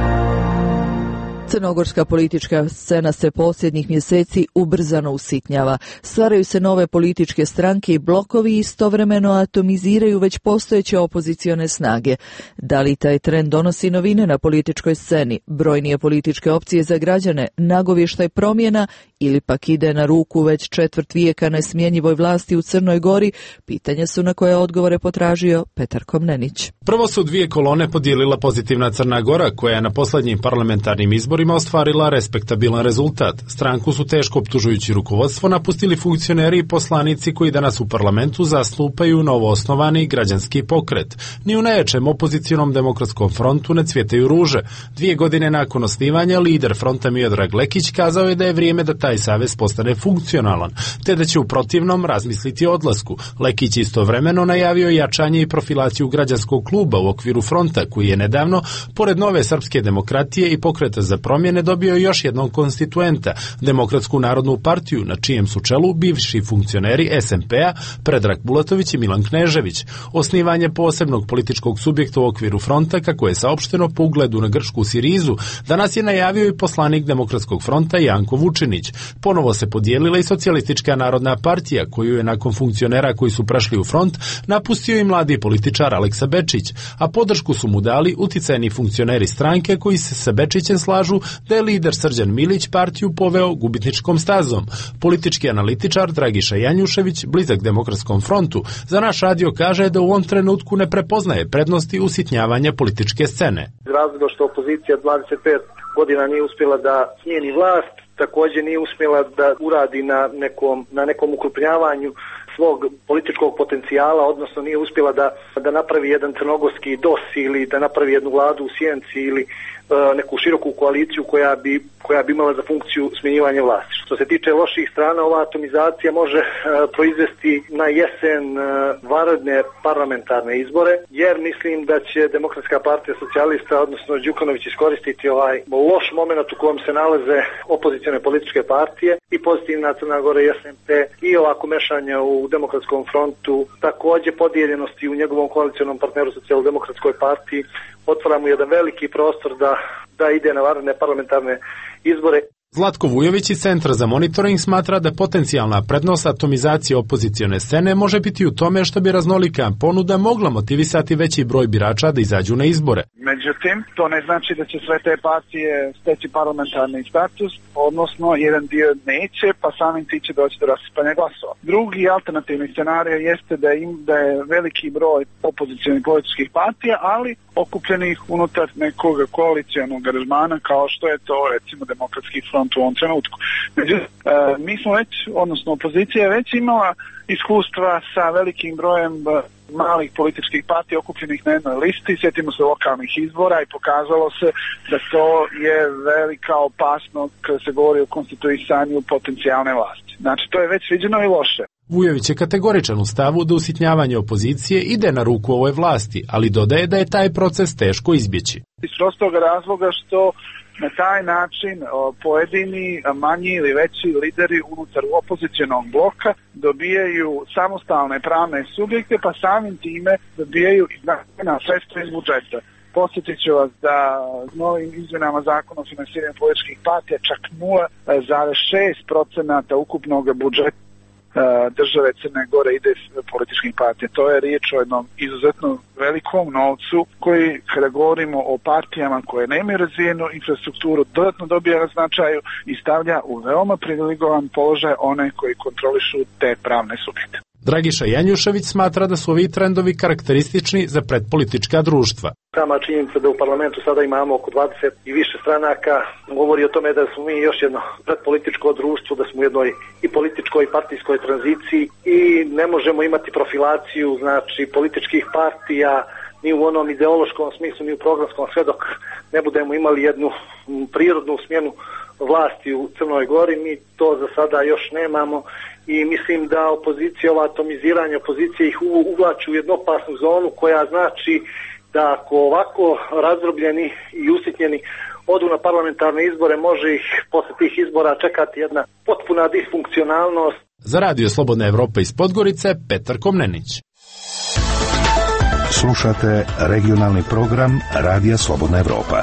Crnogorska politička scena se posljednjih mjeseci ubrzano usitnjava. Stvaraju se nove političke stranke i blokovi i istovremeno atomiziraju već postojeće opozicione snage. Da li taj trend donosi novine na političkoj sceni? Brojnije političke opcije za građane, nagovještaj promjena ili pak ide na ruku već četvrt vijeka nesmjenjivoj vlasti u Crnoj Gori? Pitanja su na koje odgovore potražio Petar Komnenić. Prvo su dvije kolone podijelila pozitivna Crna Gora, koja je na posljednjim parlamentarnim izborima ostvarila respektabilan rezultat. Stranku su teško optužujući rukovodstvo napustili funkcioneri i poslanici koji danas u parlamentu zastupaju novoosnovani građanski pokret. Ni u najjačem opozicionom demokratskom frontu ne cvjetaju ruže. Dvije godine nakon osnivanja lider fronta Miodrag Lekić kazao je da je vrijeme da taj savez postane funkcionalan, te da će u protivnom razmisliti o odlasku. Lekić istovremeno najavio jačanje i profilaciju građanskog kluba u okviru fronta, koji je nedavno, pored Nove srpske demokratije i Pokreta za promjene, dobio još jednog konstituenta, Demokratsku narodnu partiju, na čijem su čelu bivši funkcioneri es em pe-a Predrag Bulatović i Milan Knežević. Osnivanje posebnog političkog subjekta u okviru fronta, kako je saopšteno po ugledu na grčku Sirizu, danas je najavio i poslanik Demokratskog fronta Janko Vučinić. Ponovo se podijelila i Socijalistička narodna partija, koju je nakon funkcionera koji su prešli u front napustio i mladi političar Aleksa Bečić, a podršku su mu dali uticajni funkcioneri stranke koji se sa Bečićem slažu da je lider Srđan Milić partiju poveo gubitničkom stazom. Politički analitičar Dragiša Janjušević, blizak Demokratskom frontu, za naš radio kaže da u ovom trenutku ne prepoznaje prednosti usitnjavanja političke scene. Razlog što opozicija dvadeset pet godina nije uspjela da smijeni vlast, također nije uspjela da uradi na nekom, na nekom ukrupnjavanju svog političkog potencijala, odnosno nije uspjela da, da napravi jedan crnogorski dos ili da napravi jednu vladu u sjenci ili neku široku koaliciju koja bi, koja bi imala za funkciju smjenjivanja vlasti. Što se tiče loših strana, ova atomizacija može uh, proizvesti na jesen uh, vanredne parlamentarne izbore, jer mislim da će Demokratska partija socijalista, odnosno Đukanović, iskoristiti ovaj loš moment u kojem se nalaze opozicione političke partije i pozitivna Crna Gora i es em pe i ovako mešanja u Demokratskom frontu, također podijeljenosti u njegovom koalicionom partneru Socijaldemokratskoj partiji, otvara mu jedan veliki prostor da, da ide na vanredne parlamentarne izbore. Zlatko Vujović iz Centra za monitoring smatra da potencijalna prednost atomizacije opozicione scene može biti u tome što bi raznolika ponuda mogla motivisati veći broj birača da izađu na izbore. Međutim, to ne znači da će sve te partije steći parlamentarni status, odnosno jedan dio neće, pa samim tim će doći do rasipanja glasova. Drugi alternativni scenarij jeste da, im, da je veliki broj opozicionih političkih partija, ali okupljenih unutar nekog koalicijonog aranžmana kao što je to recimo Demokratski front u ovom trenutku. Međutim, mi smo već, odnosno opozicija je već imala iskustva sa velikim brojem malih političkih partija okupljenih na jednoj listi, sjetimo se lokalnih izbora i pokazalo se da to je velika opasnost kada se govori o konstituisanju potencijalne vlasti. Znači to je već viđeno i loše. Vujović je kategoričan u stavu da usitnjavanje opozicije ide na ruku ovoj vlasti, ali dodaje da je taj proces teško izbjeći. Iz prostog razloga što na taj način pojedini manji ili veći lideri unutar opozicionog bloka dobijaju samostalne pravne subjekte, pa samim time dobijaju izdvojena sredstva iz budžeta. Podsjetit ću vas da novim izmjenama zakona o finansiranju političkih partija čak nula zarez šest procenata ukupnog budžeta države Crne Gore ide s političkim partijama. To je riječ o jednom izuzetno velikom novcu koji, kada govorimo o partijama koje nemaju razvijenu infrastrukturu, dodatno dobija na značaju i stavlja u veoma privilegovan položaj one koji kontrolišu te pravne subjekte. Dragiša Janjušević smatra da su ovi trendovi karakteristični za predpolitička društva. Sama činjenica da u parlamentu sada imamo oko dvadeset i više stranaka govori o tome da smo mi još jedno predpolitičko društvo, da smo u jednoj i političkoj i partijskoj tranziciji i ne možemo imati profilaciju znači političkih partija ni u onom ideološkom smislu, ni u programskom, sve dok ne budemo imali jednu prirodnu smjenu vlasti u Crnoj Gori. Mi to za sada još nemamo i mislim da opozicija, ova atomiziranje opozicije ih uvlači u jednu opasnu zonu koja znači da ako ovako razdrobljeni i usitnjeni odu na parlamentarne izbore, može ih posle tih izbora čekati jedna potpuna disfunkcionalnost. Za Radio Slobodna Evropa iz Podgorice, Petar Komnenić. Slušate regionalni program Radija Slobodna Evropa.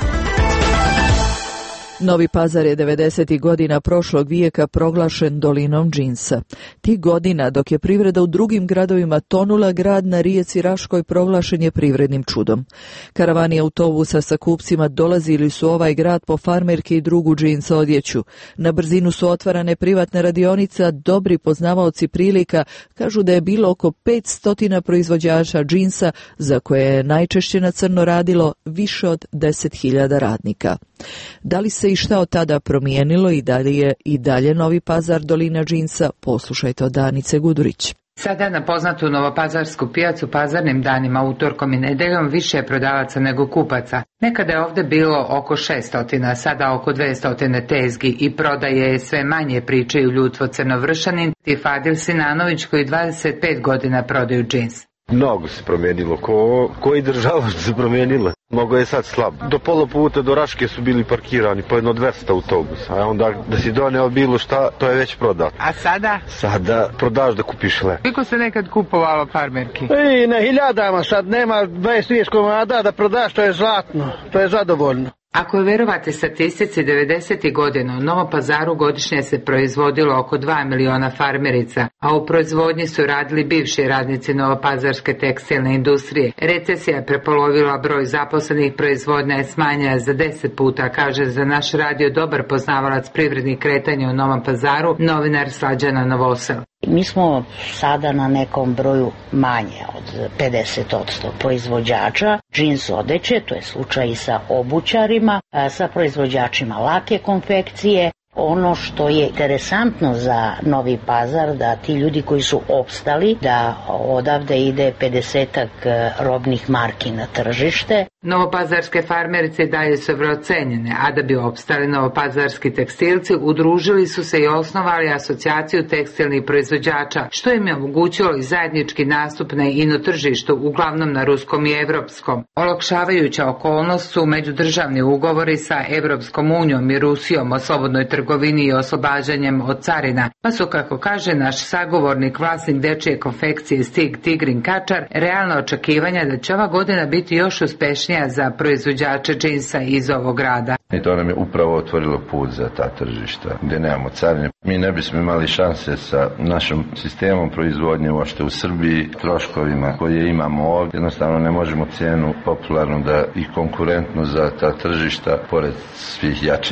Novi Pazar je devedesetih godina prošlog vijeka proglašen dolinom džinsa. Tih godina, dok je privreda u drugim gradovima tonula, grad na rijeci Raškoj proglašen je privrednim čudom. Karavani autobusa sa kupcima dolazili su ovaj grad po farmerke i drugu džinsa odjeću. Na brzinu su otvarane privatne radionice, a dobri poznavaoci prilika kažu da je bilo oko petsto proizvođača džinsa za koje je najčešće na crno radilo više od deset hiljada radnika. Da li se i šta od tada promijenilo i da li je i dalje Novi Pazar dolina džinsa? Poslušajte od Danice Gudurić. Sada na poznatu novopazarsku pijacu pazarnim danima, utorkom i nedeljom više je prodavaca nego kupaca. Nekada je ovdje bilo oko šesto, sada oko dvjesto tezgi i prodaje je sve manje, pričaju Ljutvo Crnovršanin i Fadil Sinanović koji dvadeset pet godina prodaju džins. Mnogo se promijenilo, ko, koji država se promijenila. Mnogo je sad slab. Do pola puta do Raške su bili parkirani po jedno dvesta autobusa, a onda da si doneo bilo šta, to je već prodato. A sada? Sada prodaš da kupiš hleb. Koliko se nekad kupovalo farmerki? I na hiljadama, sad nema dvadeset trideset komada da prodaš, to je zlatno, to je zadovoljno. Ako je verovati statistici, devedesetih godina u Novom Pazaru godišnje se proizvodilo oko dva miliona farmerica, a u proizvodnji su radili bivši radnici novopazarske tekstilne industrije. Recesija je prepolovila broj zaposlenih, proizvodnja je smanjena za deset puta, kaže za naš radio dobar poznavalac privrednih kretanja u Novom Pazaru, novinar Slađana Novosel. Mi smo sada na nekom broju manje od pedeset posto proizvođača džins odeće, to je slučaj i sa obućarima, sa proizvođačima lake konfekcije. Ono što je interesantno za Novi Pazar, da ti ljudi koji su opstali, da odavde ide pedesetak robnih marki na tržište. Novopazarske farmerice dalje su vrlo cenjene, a da bi opstali novopazarski tekstilci, udružili su se i osnovali asocijaciju tekstilnih proizvođača, što im je omogućilo i zajednički nastup na ino tržištu, uglavnom na ruskom i evropskom. Olakšavajuća okolnost su međudržavni ugovori sa Evropskom unijom i Rusijom o slobodnoj trgovini i oslobađanjem od carina, pa su, kako kaže naš sagovornik, vlasnik dečije konfekcije Stig Tigrin Kačar, realno očekivanja da će ova godina biti još uspešnija za proizvođače džinsa iz ovog grada. I to nam je upravo otvorilo put za ta tržišta gdje nemamo carine. Mi ne bismo imali šanse sa našim sistemom proizvodnje uopšte u Srbiji, troškovima koje imamo ovdje. Jednostavno ne možemo cijenu popularnu da i konkurentno za ta tržišta, pored svih jačih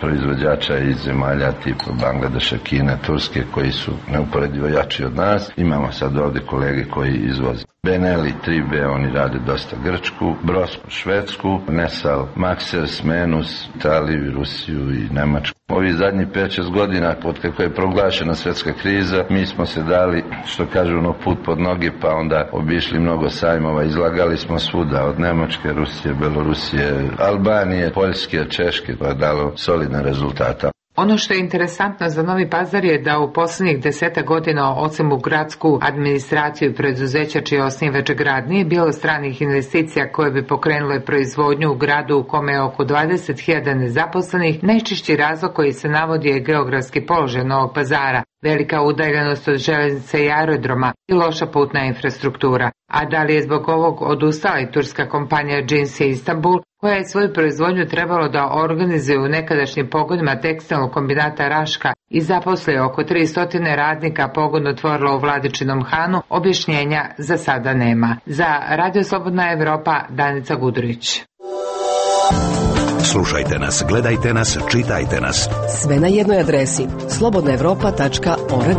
proizvođača iz zemalja tipa Bangladeša, Kine, Turske, koji su neuporedivo jači od nas. Imamo sad ovdje kolege koji izvoze Benelli, tri B, oni rade dosta Grčku, Brosku, Švedsku, Nesal, Maxers, Menus, Italiju, Rusiju i Nemačku. Ovi zadnji pet šest godina, od kako je proglašena svjetska kriza, mi smo se dali, što kažu, no put pod noge, pa onda obišli mnogo sajmova, izlagali smo svuda, od Nemačke, Rusije, Belorusije, Albanije, Poljske, Češke, pa je dalo solidne rezultata. Ono što je interesantno za Novi Pazar je da u posljednjih deseta godina osim u gradsku administraciju i preduzeća čiji osnivač grad nije bilo stranih investicija koje bi pokrenule proizvodnju u gradu u kome je oko dvadeset hiljada nezaposlenih, najčešći razlog koji se navodi je geografski položaj Novog Pazara, velika udaljenost od željeznice i aerodroma i loša putna infrastruktura. A da li je zbog ovog odustala i turska kompanija Džinsi Istanbul, koja je svoju proizvodnju trebalo da organizuje u nekadašnjim pogonima tekstilnog kombinata Raška i zaposle oko tristo radnika, pogon otvorila u Vladičinom Hanu, objašnjenja za sada nema. Za Radio Slobodna Evropa, Danica Gudurić. Slušajte nas, gledajte nas, čitajte nas. Sve na jednoj adresi slobodna evropa tačka org.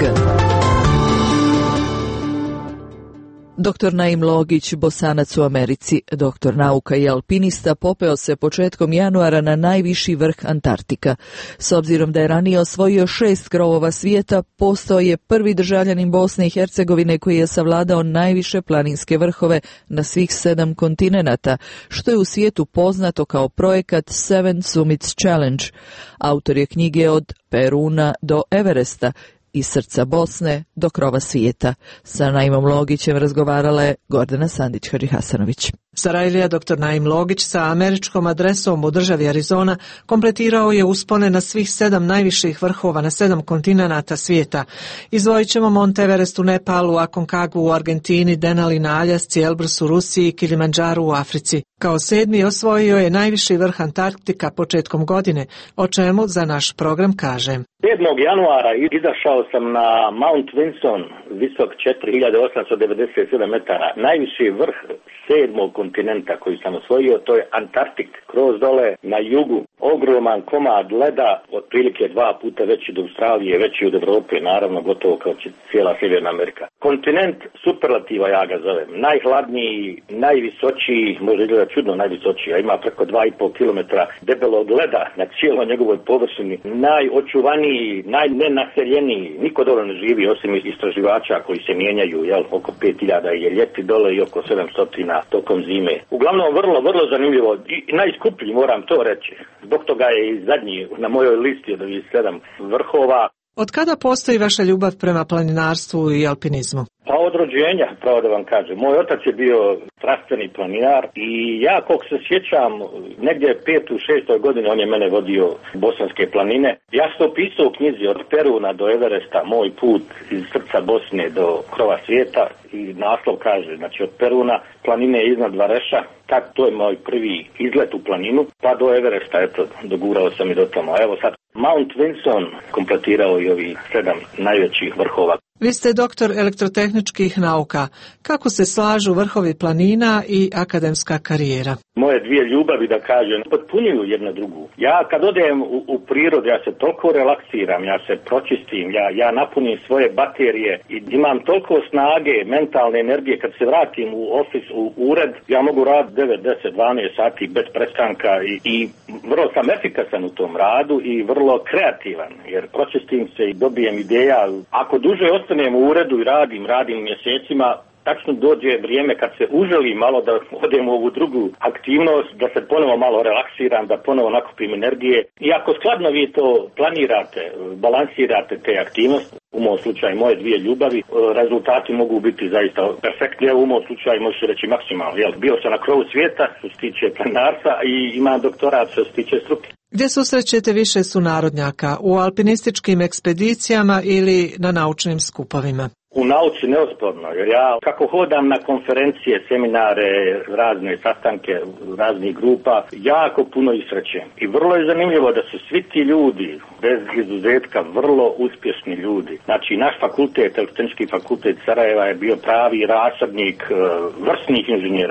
Doktor Naim Logić, Bosanac u Americi, doktor nauka i alpinista, popeo se početkom januara na najviši vrh Antarktika. S obzirom da je ranije osvojio šest krovova svijeta, postao je prvi državljanin Bosne i Hercegovine koji je savladao najviše planinske vrhove na svih sedam kontinenata, što je u svijetu poznato kao projekat Seven Summits Challenge. Autor je knjige Od Peruna do Everesta, iz srca Bosne do krova svijeta. Sa Naimom Logićem razgovarala je Gordana Sandić-Hadžihasanović. Sarajlija doktor Naim Logić sa američkom adresom u državi Arizona kompletirao je uspone na svih sedam najviših vrhova na sedam kontinenata svijeta. Izdvojit ćemo Mont Everest u Nepalu, Akonkagu u Argentini, Denali na Aljasci, Elbrus u Rusiji i Kilimandžaru u Africi. Kao sedmi osvojio je najviši vrh Antarktika početkom godine, o čemu za naš program kažem. sedmog januara izašao sam na Mount Vinson, visok četiri hiljade osamsto devedeset sedam metara, najviši vrh sedmog kontinenta koji sam osvojio, to je Antarktik, kroz dole na jugu, ogroman komad leda, otprilike dva puta veći od Australije, veći od Evrope, naravno gotovo kao cijela Sjeverna Amerika. Kontinent superlativa, ja ga zovem, najhladniji, najvisočiji, može izgleda čudno najvisočiji, a ima preko dva i pol kilometra debelog leda na cijeloj njegovoj površini, najočuvaniji, najnenaseljeniji, niko dole ne živi osim istraživača koji se mijenjaju, jel, oko pet hiljada je ljeti dole i oko sedamsto tokom zime. Uglavnom vrlo, vrlo zanimljivo i najskuplji, moram to reći. Zbog toga je i zadnji na mojoj listi od ovih sedam vrhova. Od kada postoji vaša ljubav prema planinarstvu i alpinizmu? Pa od rođenja, pravo da vam kažem. Moj otac je bio strastveni planinar i ja, koliko se sjećam, negdje petu, šestoj godine on je mene vodio bosanske planine. Ja sam opisao u knjizi Od Peruna do Everesta, moj put iz srca Bosne do krova svijeta, i naslov kaže, znači od Peruna, planine iznad Vareša, tak, to je moj prvi izlet u planinu, pa do Everesta, eto, dogurao sam i do tamo. Evo sad, Mount Vinson kompletirao i ovi sedam najvećih vrhova. Vi ste doktor elektrotehničkih nauka. Kako se slažu vrhovi planina i akademska karijera? Moje dvije ljubavi, da kažem, potpunjuju jedna drugu. Ja kad odem u, u prirodu, ja se toliko relaksiram, ja se pročistim, ja, ja napunim svoje baterije i imam toliko snage, mentalne energije. Kad se vratim u ofis, u ured, ja mogu raditi devet, deset, dvanaest sati bez prestanka i, i vrlo sam efikasan u tom radu i vrlo kreativan, jer pročistim se i dobijem ideja. Ako duže ostanem u uredu i radim, radim mjesecima, tačno dođe vrijeme kad se uželi malo da odem u ovu drugu aktivnost, da se ponovo malo relaksiram, da ponovo nakupim energije. I ako skladno vi to planirate, balansirate te aktivnosti, u mom slučaju moje dvije ljubavi, rezultati mogu biti zaista perfektni. U mom slučaju može se reći maksimalno. Jel, bio sam na krovu svijeta što se tiče planarstva i imam doktorat što se tiče struke. Gdje susrećete više sunarodnjaka? U alpinističkim ekspedicijama ili na naučnim skupovima? U nauci neosporno, jer ja kako hodam na konferencije, seminare, razne sastanke raznih grupa, jako puno isrećem. I vrlo je zanimljivo da su svi ti ljudi, bez izuzetka, vrlo uspješni ljudi. Znači, naš fakultet, Elektrotehnički fakultet Sarajeva je bio pravi rasadnik vrsnih inženjera.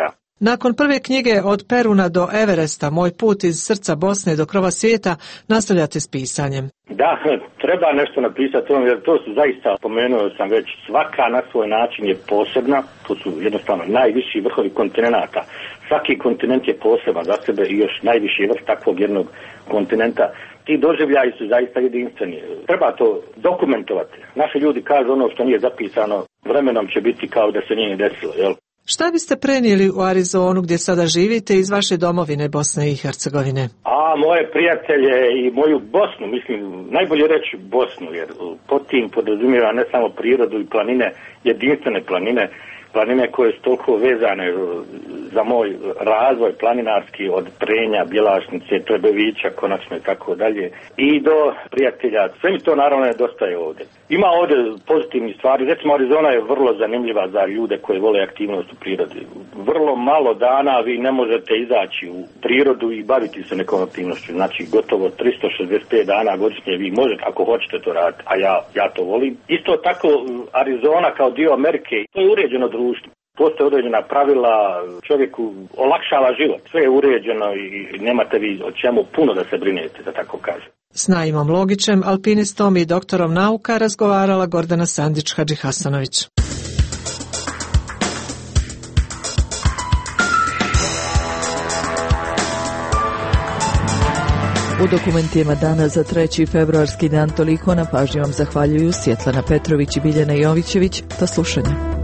Nakon prve knjige Od Peruna do Everesta, Moj put iz srca Bosne do krova svijeta, nastavljate s pisanjem. Da, treba nešto napisati, jer to su zaista, pomenuo sam već, svaka na svoj način je posebna, to su jednostavno najviši vrhovi kontinenata. Svaki kontinent je poseban za sebe i još najviši vrh takvog jednog kontinenta. Ti doživljaji su zaista jedinstveni. Treba to dokumentovati. Naši ljudi kažu ono što nije zapisano, vremenom će biti kao da se nije desilo, jel? Šta biste prenijeli u Arizonu gdje sada živite iz vaše domovine Bosne i Hercegovine? A moje prijatelje i moju Bosnu, mislim, najbolje reći Bosnu, jer pod tim podrazumijeva ne samo prirodu i planine, jedinstvene planine, planine koje su toliko vezane za moj razvoj planinarski od Prenja, Bjelašnice, Trebevića, konačno i tako dalje, i do prijatelja. Sve mi to naravno nedostaje ovdje. Ima ovdje pozitivnih stvari. Recimo, Arizona je vrlo zanimljiva za ljude koji vole aktivnost u prirodi. Vrlo malo dana vi ne možete izaći u prirodu i baviti se nekom aktivnošću. Znači, gotovo tristo šezdeset pet dana godišnje vi možete, ako hoćete to raditi, a ja, ja to volim. Isto tako, Arizona kao dio Amerike, to je uređeno društvo. Postoje određena pravila, čovjeku olakšava život. Sve je uređeno i nemate vi o čemu puno da se brinete, da tako kažem. S Naimom Logićem, alpinistom i doktorom nauka, razgovarala Gordana Sandić-Hadžihasanović. U dokumentima dana za treći februarski dan toliko. Na pažnji vam zahvaljuju Svjetlana Petrović i Biljana Jovićević. Do slušanja.